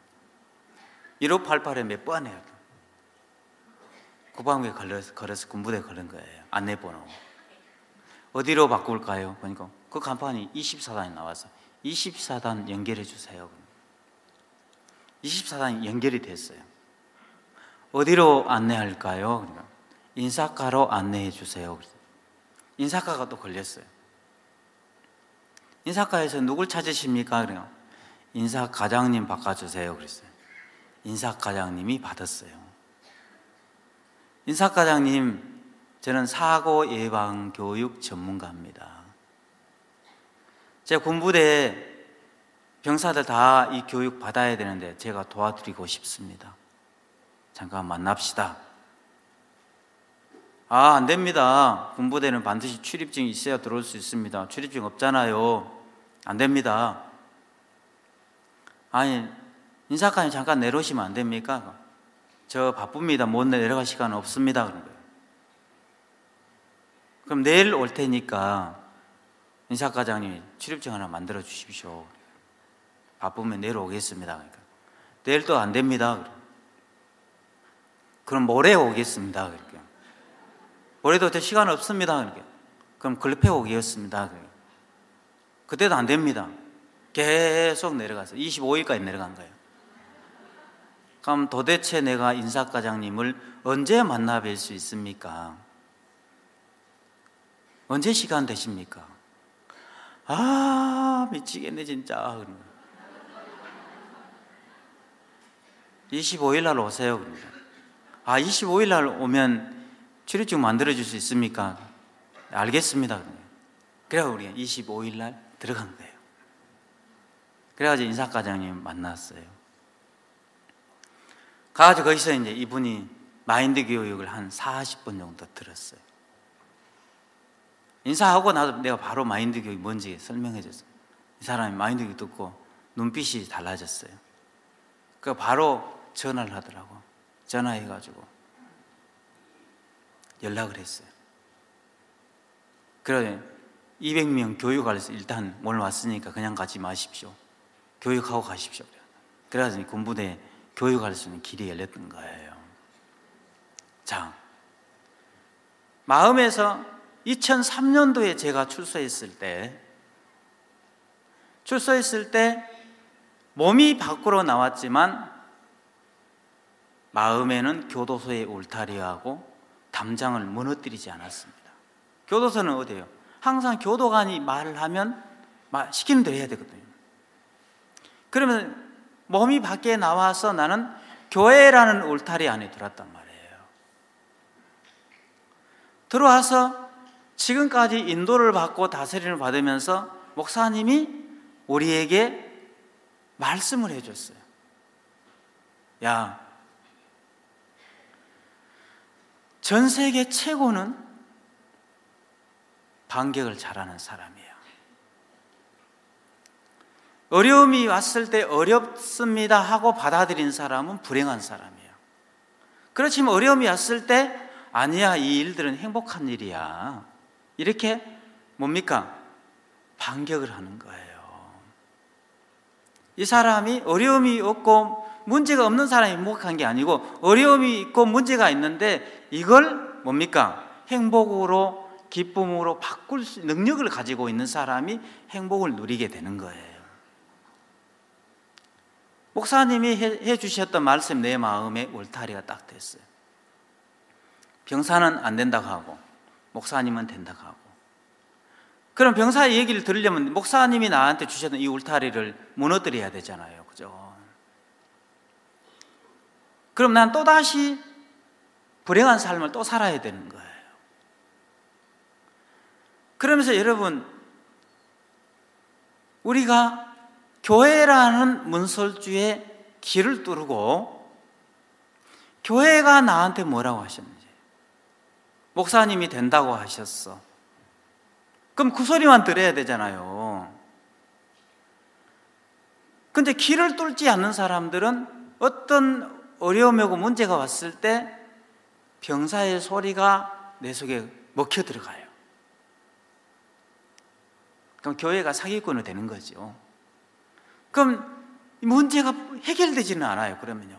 1588에 몇 번 해요. 국방부에 걸려서 군부대에 걸린 거예요. 안내번호. 어디로 바꿀까요? 보니까 그 간판이 24단이 나와서 24단 연결해 주세요. 24단이 연결이 됐어요. 어디로 안내할까요? 그러니까 인사과로 안내해 주세요. 인사과가 또 걸렸어요. 인사과에서 누굴 찾으십니까? 그래요. 인사과장님 바꿔주세요. 그랬어요. 인사과장님이 받았어요. 인사과장님, 저는 사고 예방 교육 전문가입니다. 제 군부대 병사들 다 이 교육 받아야 되는데 제가 도와드리고 싶습니다. 잠깐 만납시다. 아, 안 됩니다. 군부대는 반드시 출입증이 있어야 들어올 수 있습니다. 출입증 없잖아요. 안 됩니다. 아니, 인사과장님 잠깐 내려오시면 안 됩니까? 저 바쁩니다. 못 내려갈 시간 없습니다. 그런 거예요. 그럼 내일 올 테니까 인사과장님이 출입증 하나 만들어 주십시오. 바쁘면 내일 오겠습니다. 그러니까 내일 또 안 됩니다. 그럼 모레 오겠습니다. 그러니까 모레도 저 시간 없습니다. 그러니까 그럼 글립해 오겠습니다. 그러니까 그때도 안 됩니다. 계속 내려가서 25일까지 내려간 거예요. 그럼 도대체 내가 인사과장님을 언제 만나 뵐 수 있습니까? 언제 시간 되십니까? 아, 미치겠네 진짜. 25일 날 오세요. 그러니까. 아, 25일 날 오면 출입증 만들어줄 수 있습니까? 알겠습니다. 그래서 우리가 25일 날 들어간 거예요. 그래가지고 인사과장님 만났어요. 가가지고 거기서 이제 이분이 마인드 교육을 한 40분 정도 들었어요. 인사하고 나도 내가 바로 마인드 교육이 뭔지 설명해 줬어요. 이 사람이 마인드 교육 듣고 눈빛이 달라졌어요. 그 바로 전화를 하더라고. 전화해가지고 연락을 했어요. 그래 200명 교육할래서 일단 오늘 왔으니까 그냥 가지 마십시오. 교육하고 가십시오. 그래가지고 군부대 교육할 수 있는 길이 열렸던 거예요. 자, 마음에서 2003년도에 제가 출소했을 때 몸이 밖으로 나왔지만 마음에는 교도소의 울타리하고 담장을 무너뜨리지 않았습니다. 교도소는 어디예요? 항상 교도관이 말을 하면 시키는 대로 해야 되거든요. 그러면 몸이 밖에 나와서 나는 교회라는 울타리 안에 들어왔단 말이에요. 들어와서 지금까지 인도를 받고 다스림을 받으면서 목사님이 우리에게 말씀을 해줬어요. 야, 전 세계 최고는 반격을 잘하는 사람이에요. 어려움이 왔을 때 어렵습니다 하고 받아들인 사람은 불행한 사람이에요. 그렇지만 어려움이 왔을 때 아니야, 이 일들은 행복한 일이야, 이렇게 뭡니까? 반격을 하는 거예요. 이 사람이 어려움이 없고 문제가 없는 사람이 행복한 게 아니고 어려움이 있고 문제가 있는데 이걸 뭡니까? 행복으로, 기쁨으로 바꿀 수 있는 능력을 가지고 있는 사람이 행복을 누리게 되는 거예요. 목사님이 해주셨던 말씀, 내 마음에 울타리가 딱 됐어요. 병사는 안 된다고 하고 목사님은 된다고 하고. 그럼 병사의 얘기를 들으려면 목사님이 나한테 주셨던 이 울타리를 무너뜨려야 되잖아요. 그죠? 그럼 난 또다시 불행한 삶을 또 살아야 되는 거예요. 그러면서 여러분, 우리가 교회라는 문설주에 길을 뚫고 교회가 나한테 뭐라고 하셨는지, 목사님이 된다고 하셨어. 그럼 그 소리만 들어야 되잖아요. 근데 길을 뚫지 않는 사람들은 어떤 어려움이고 문제가 왔을 때 병사의 소리가 내 속에 먹혀 들어가요. 그럼 교회가 사기꾼이 되는 거죠. 그럼 문제가 해결되지는 않아요. 그러면요,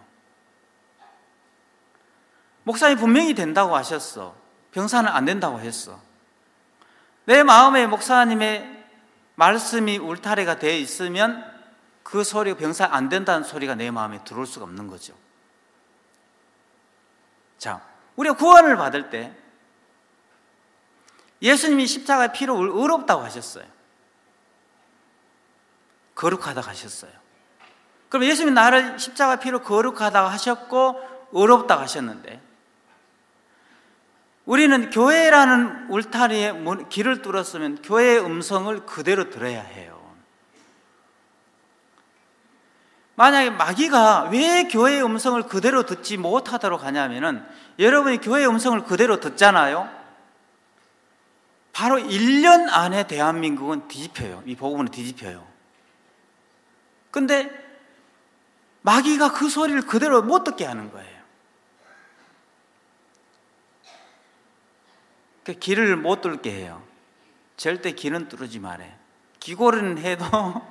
목사님 분명히 된다고 하셨어. 병사는 안 된다고 했어. 내 마음에 목사님의 말씀이 울타리가 되어 있으면 그 소리가, 병사 안 된다는 소리가 내 마음에 들어올 수가 없는 거죠. 자, 우리가 구원을 받을 때 예수님이 십자가의 피로 의롭다고 하셨어요. 거룩하다고 하셨어요. 그럼 예수님이 나를 십자가 피로 거룩하다고 하셨고 의롭다고 하셨는데, 우리는 교회라는 울타리에 길을 뚫었으면 교회의 음성을 그대로 들어야 해요. 만약에 마귀가 왜 교회의 음성을 그대로 듣지 못하도록 하냐면은, 여러분이 교회의 음성을 그대로 듣잖아요. 바로 1년 안에 대한민국은 뒤집혀요. 이 복음은 뒤집혀요. 근데 마귀가 그 소리를 그대로 못 듣게 하는 거예요. 그 길을 못 뚫게 해요. 절대 길은 뚫지 말아요. 기고는 해도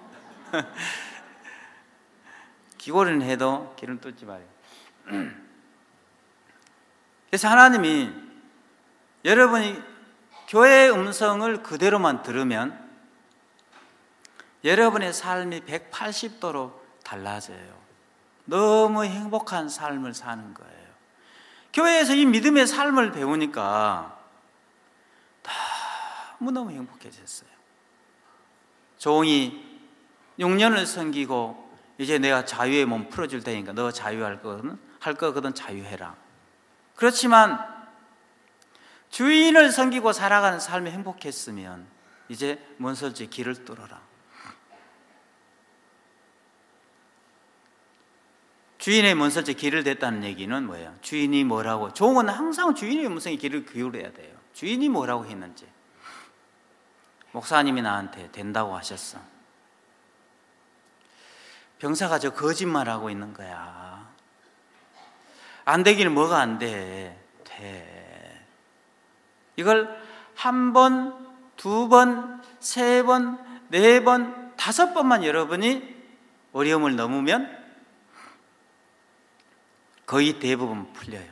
기고는 해도 길은 뚫지 말아요. 그래서 하나님이 여러분이 교회의 음성을 그대로만 들으면 여러분의 삶이 180도로 달라져요. 너무 행복한 삶을 사는 거예요. 교회에서 이 믿음의 삶을 배우니까 너무너무 행복해졌어요. 종이 6년을 섬기고 이제 내가 자유의 몸 풀어줄 테니까 너 자유할 거거든 자유해라. 그렇지만 주인을 섬기고 살아가는 삶이 행복했으면 이제 먼설지 길을 뚫어라. 주인의 먼설지 길을 댔다는 얘기는 뭐예요? 주인이 뭐라고, 종은 항상 주인의 음성에 귀를 기울여야 돼요. 주인이 뭐라고 했는지. 목사님이 나한테 된다고 하셨어. 병사가 저 거짓말하고 있는 거야. 안 되기는 뭐가 안 돼? 돼. 이걸 한 번, 두 번, 세 번, 네 번, 5번만 여러분이 어려움을 넘으면 거의 대부분 풀려요.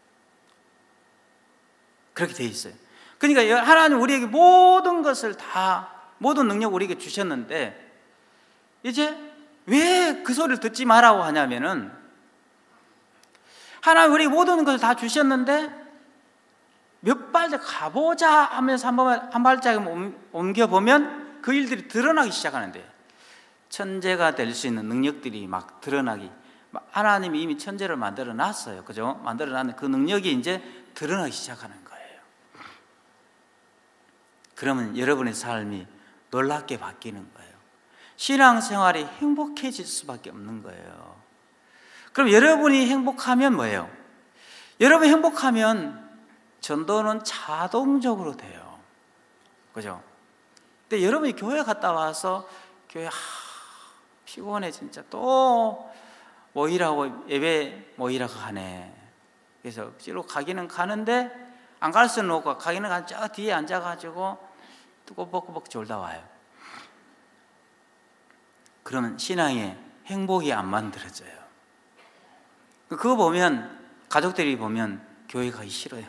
그렇게 돼 있어요. 그러니까 하나님 우리에게 모든 것을 다, 모든 능력 우리에게 주셨는데 이제 왜 그 소리를 듣지 말라고 하냐면은 하나님 우리에게 모든 것을 다 주셨는데 몇 발짝 가보자 하면서 한 발짝 옮겨보면 그 일들이 드러나기 시작하는데, 천재가 될 수 있는 능력들이 막 드러나기, 하나님이 이미 천재를 만들어 놨어요. 그죠? 만들어 놨는데 그 능력이 이제 드러나기 시작하는 거예요. 그러면 여러분의 삶이 놀랍게 바뀌는 거예요. 신앙생활이 행복해질 수밖에 없는 거예요. 그럼 여러분이 행복하면 뭐예요? 여러분이 행복하면 전도는 자동적으로 돼요. 그죠? 근데 여러분이 교회 갔다 와서 교회 피곤해 진짜 또 모이라고, 예배 모이라고 하네. 그래서 억지로 가기는 가는데 안 갈 수는 없고 가기는 간 저 뒤에 앉아가지고 꾸벅꾸벅 졸다 와요. 그러면 신앙에 행복이 안 만들어져요. 그거 보면, 가족들이 보면 교회 가기 싫어요.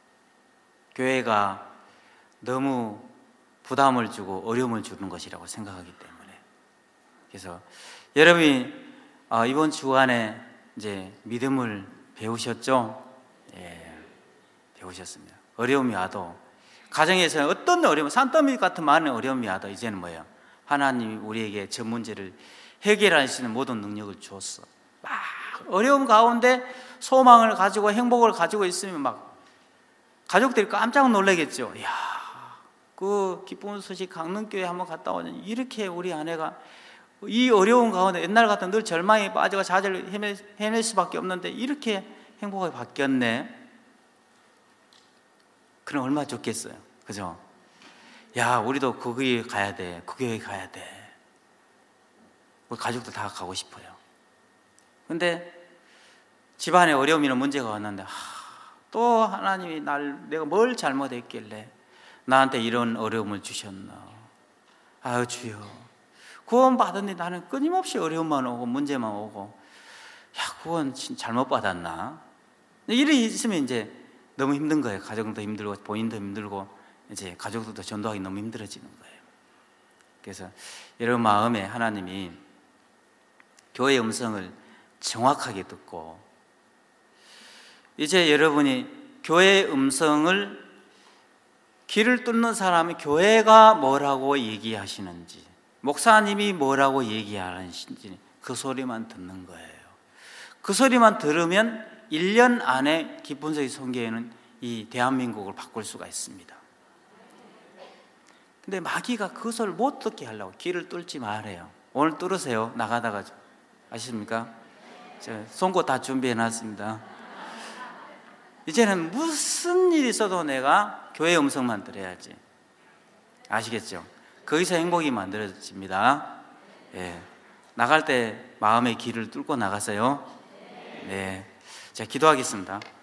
교회가 너무 부담을 주고 어려움을 주는 것이라고 생각하기 때문에. 그래서 여러분이 이번 주간에 이제 믿음을 배우셨죠? 예, 배우셨습니다. 어려움이 와도, 가정에서 어떤 어려움, 산더미 같은 많은 어려움이 와도 이제는 뭐예요? 하나님이 우리에게 저 문제를 해결할 수 있는 모든 능력을 줬어. 막 어려움 가운데 소망을 가지고 행복을 가지고 있으면 막 가족들이 깜짝 놀라겠죠. 이야, 그 기쁜 소식 강릉교회 한번 갔다 오니 이렇게 우리 아내가 이 어려운 가운데 옛날 같은 늘 절망에 빠져가 좌절을 해낼 수밖에 없는데 이렇게 행복하게 바뀌었네. 그럼 얼마나 좋겠어요. 그죠? 야, 우리도 그 교회 가야 돼. 그 교회 가야 돼. 우리 가족들 다 가고 싶어요. 근데 집안에 어려움이 있는 문제가 왔는데 또 하나님이 내가 뭘 잘못했길래 나한테 이런 어려움을 주셨나. 아유 주여, 구원 받았는데 나는 끊임없이 어려움만 오고 문제만 오고, 야, 구원 잘못 받았나. 일이 있으면 이제 너무 힘든 거예요. 가정도 힘들고 본인도 힘들고 이제 가족들도 전도하기 너무 힘들어지는 거예요. 그래서 여러분 마음에 하나님이 교회의 음성을 정확하게 듣고, 이제 여러분이 교회의 음성을, 길을 뚫는 사람이 교회가 뭐라고 얘기하시는지, 목사님이 뭐라고 얘기하시는지 그 소리만 듣는 거예요. 그 소리만 들으면 1년 안에 기쁨소리 선교회는 이 대한민국을 바꿀 수가 있습니다. 근데 마귀가 그 소리를 못 듣게 하려고 길을 뚫지 말아요. 오늘 뚫으세요. 나가다가. 아십니까? 제가 송곳 다 준비해 놨습니다. 이제는 무슨 일이 있어도 내가 교회의 음성만 들어야지. 아시겠죠? 거기서 행복이 만들어집니다. 예. 나갈 때 마음의 길을 뚫고 나가세요. 네. 자, 기도하겠습니다.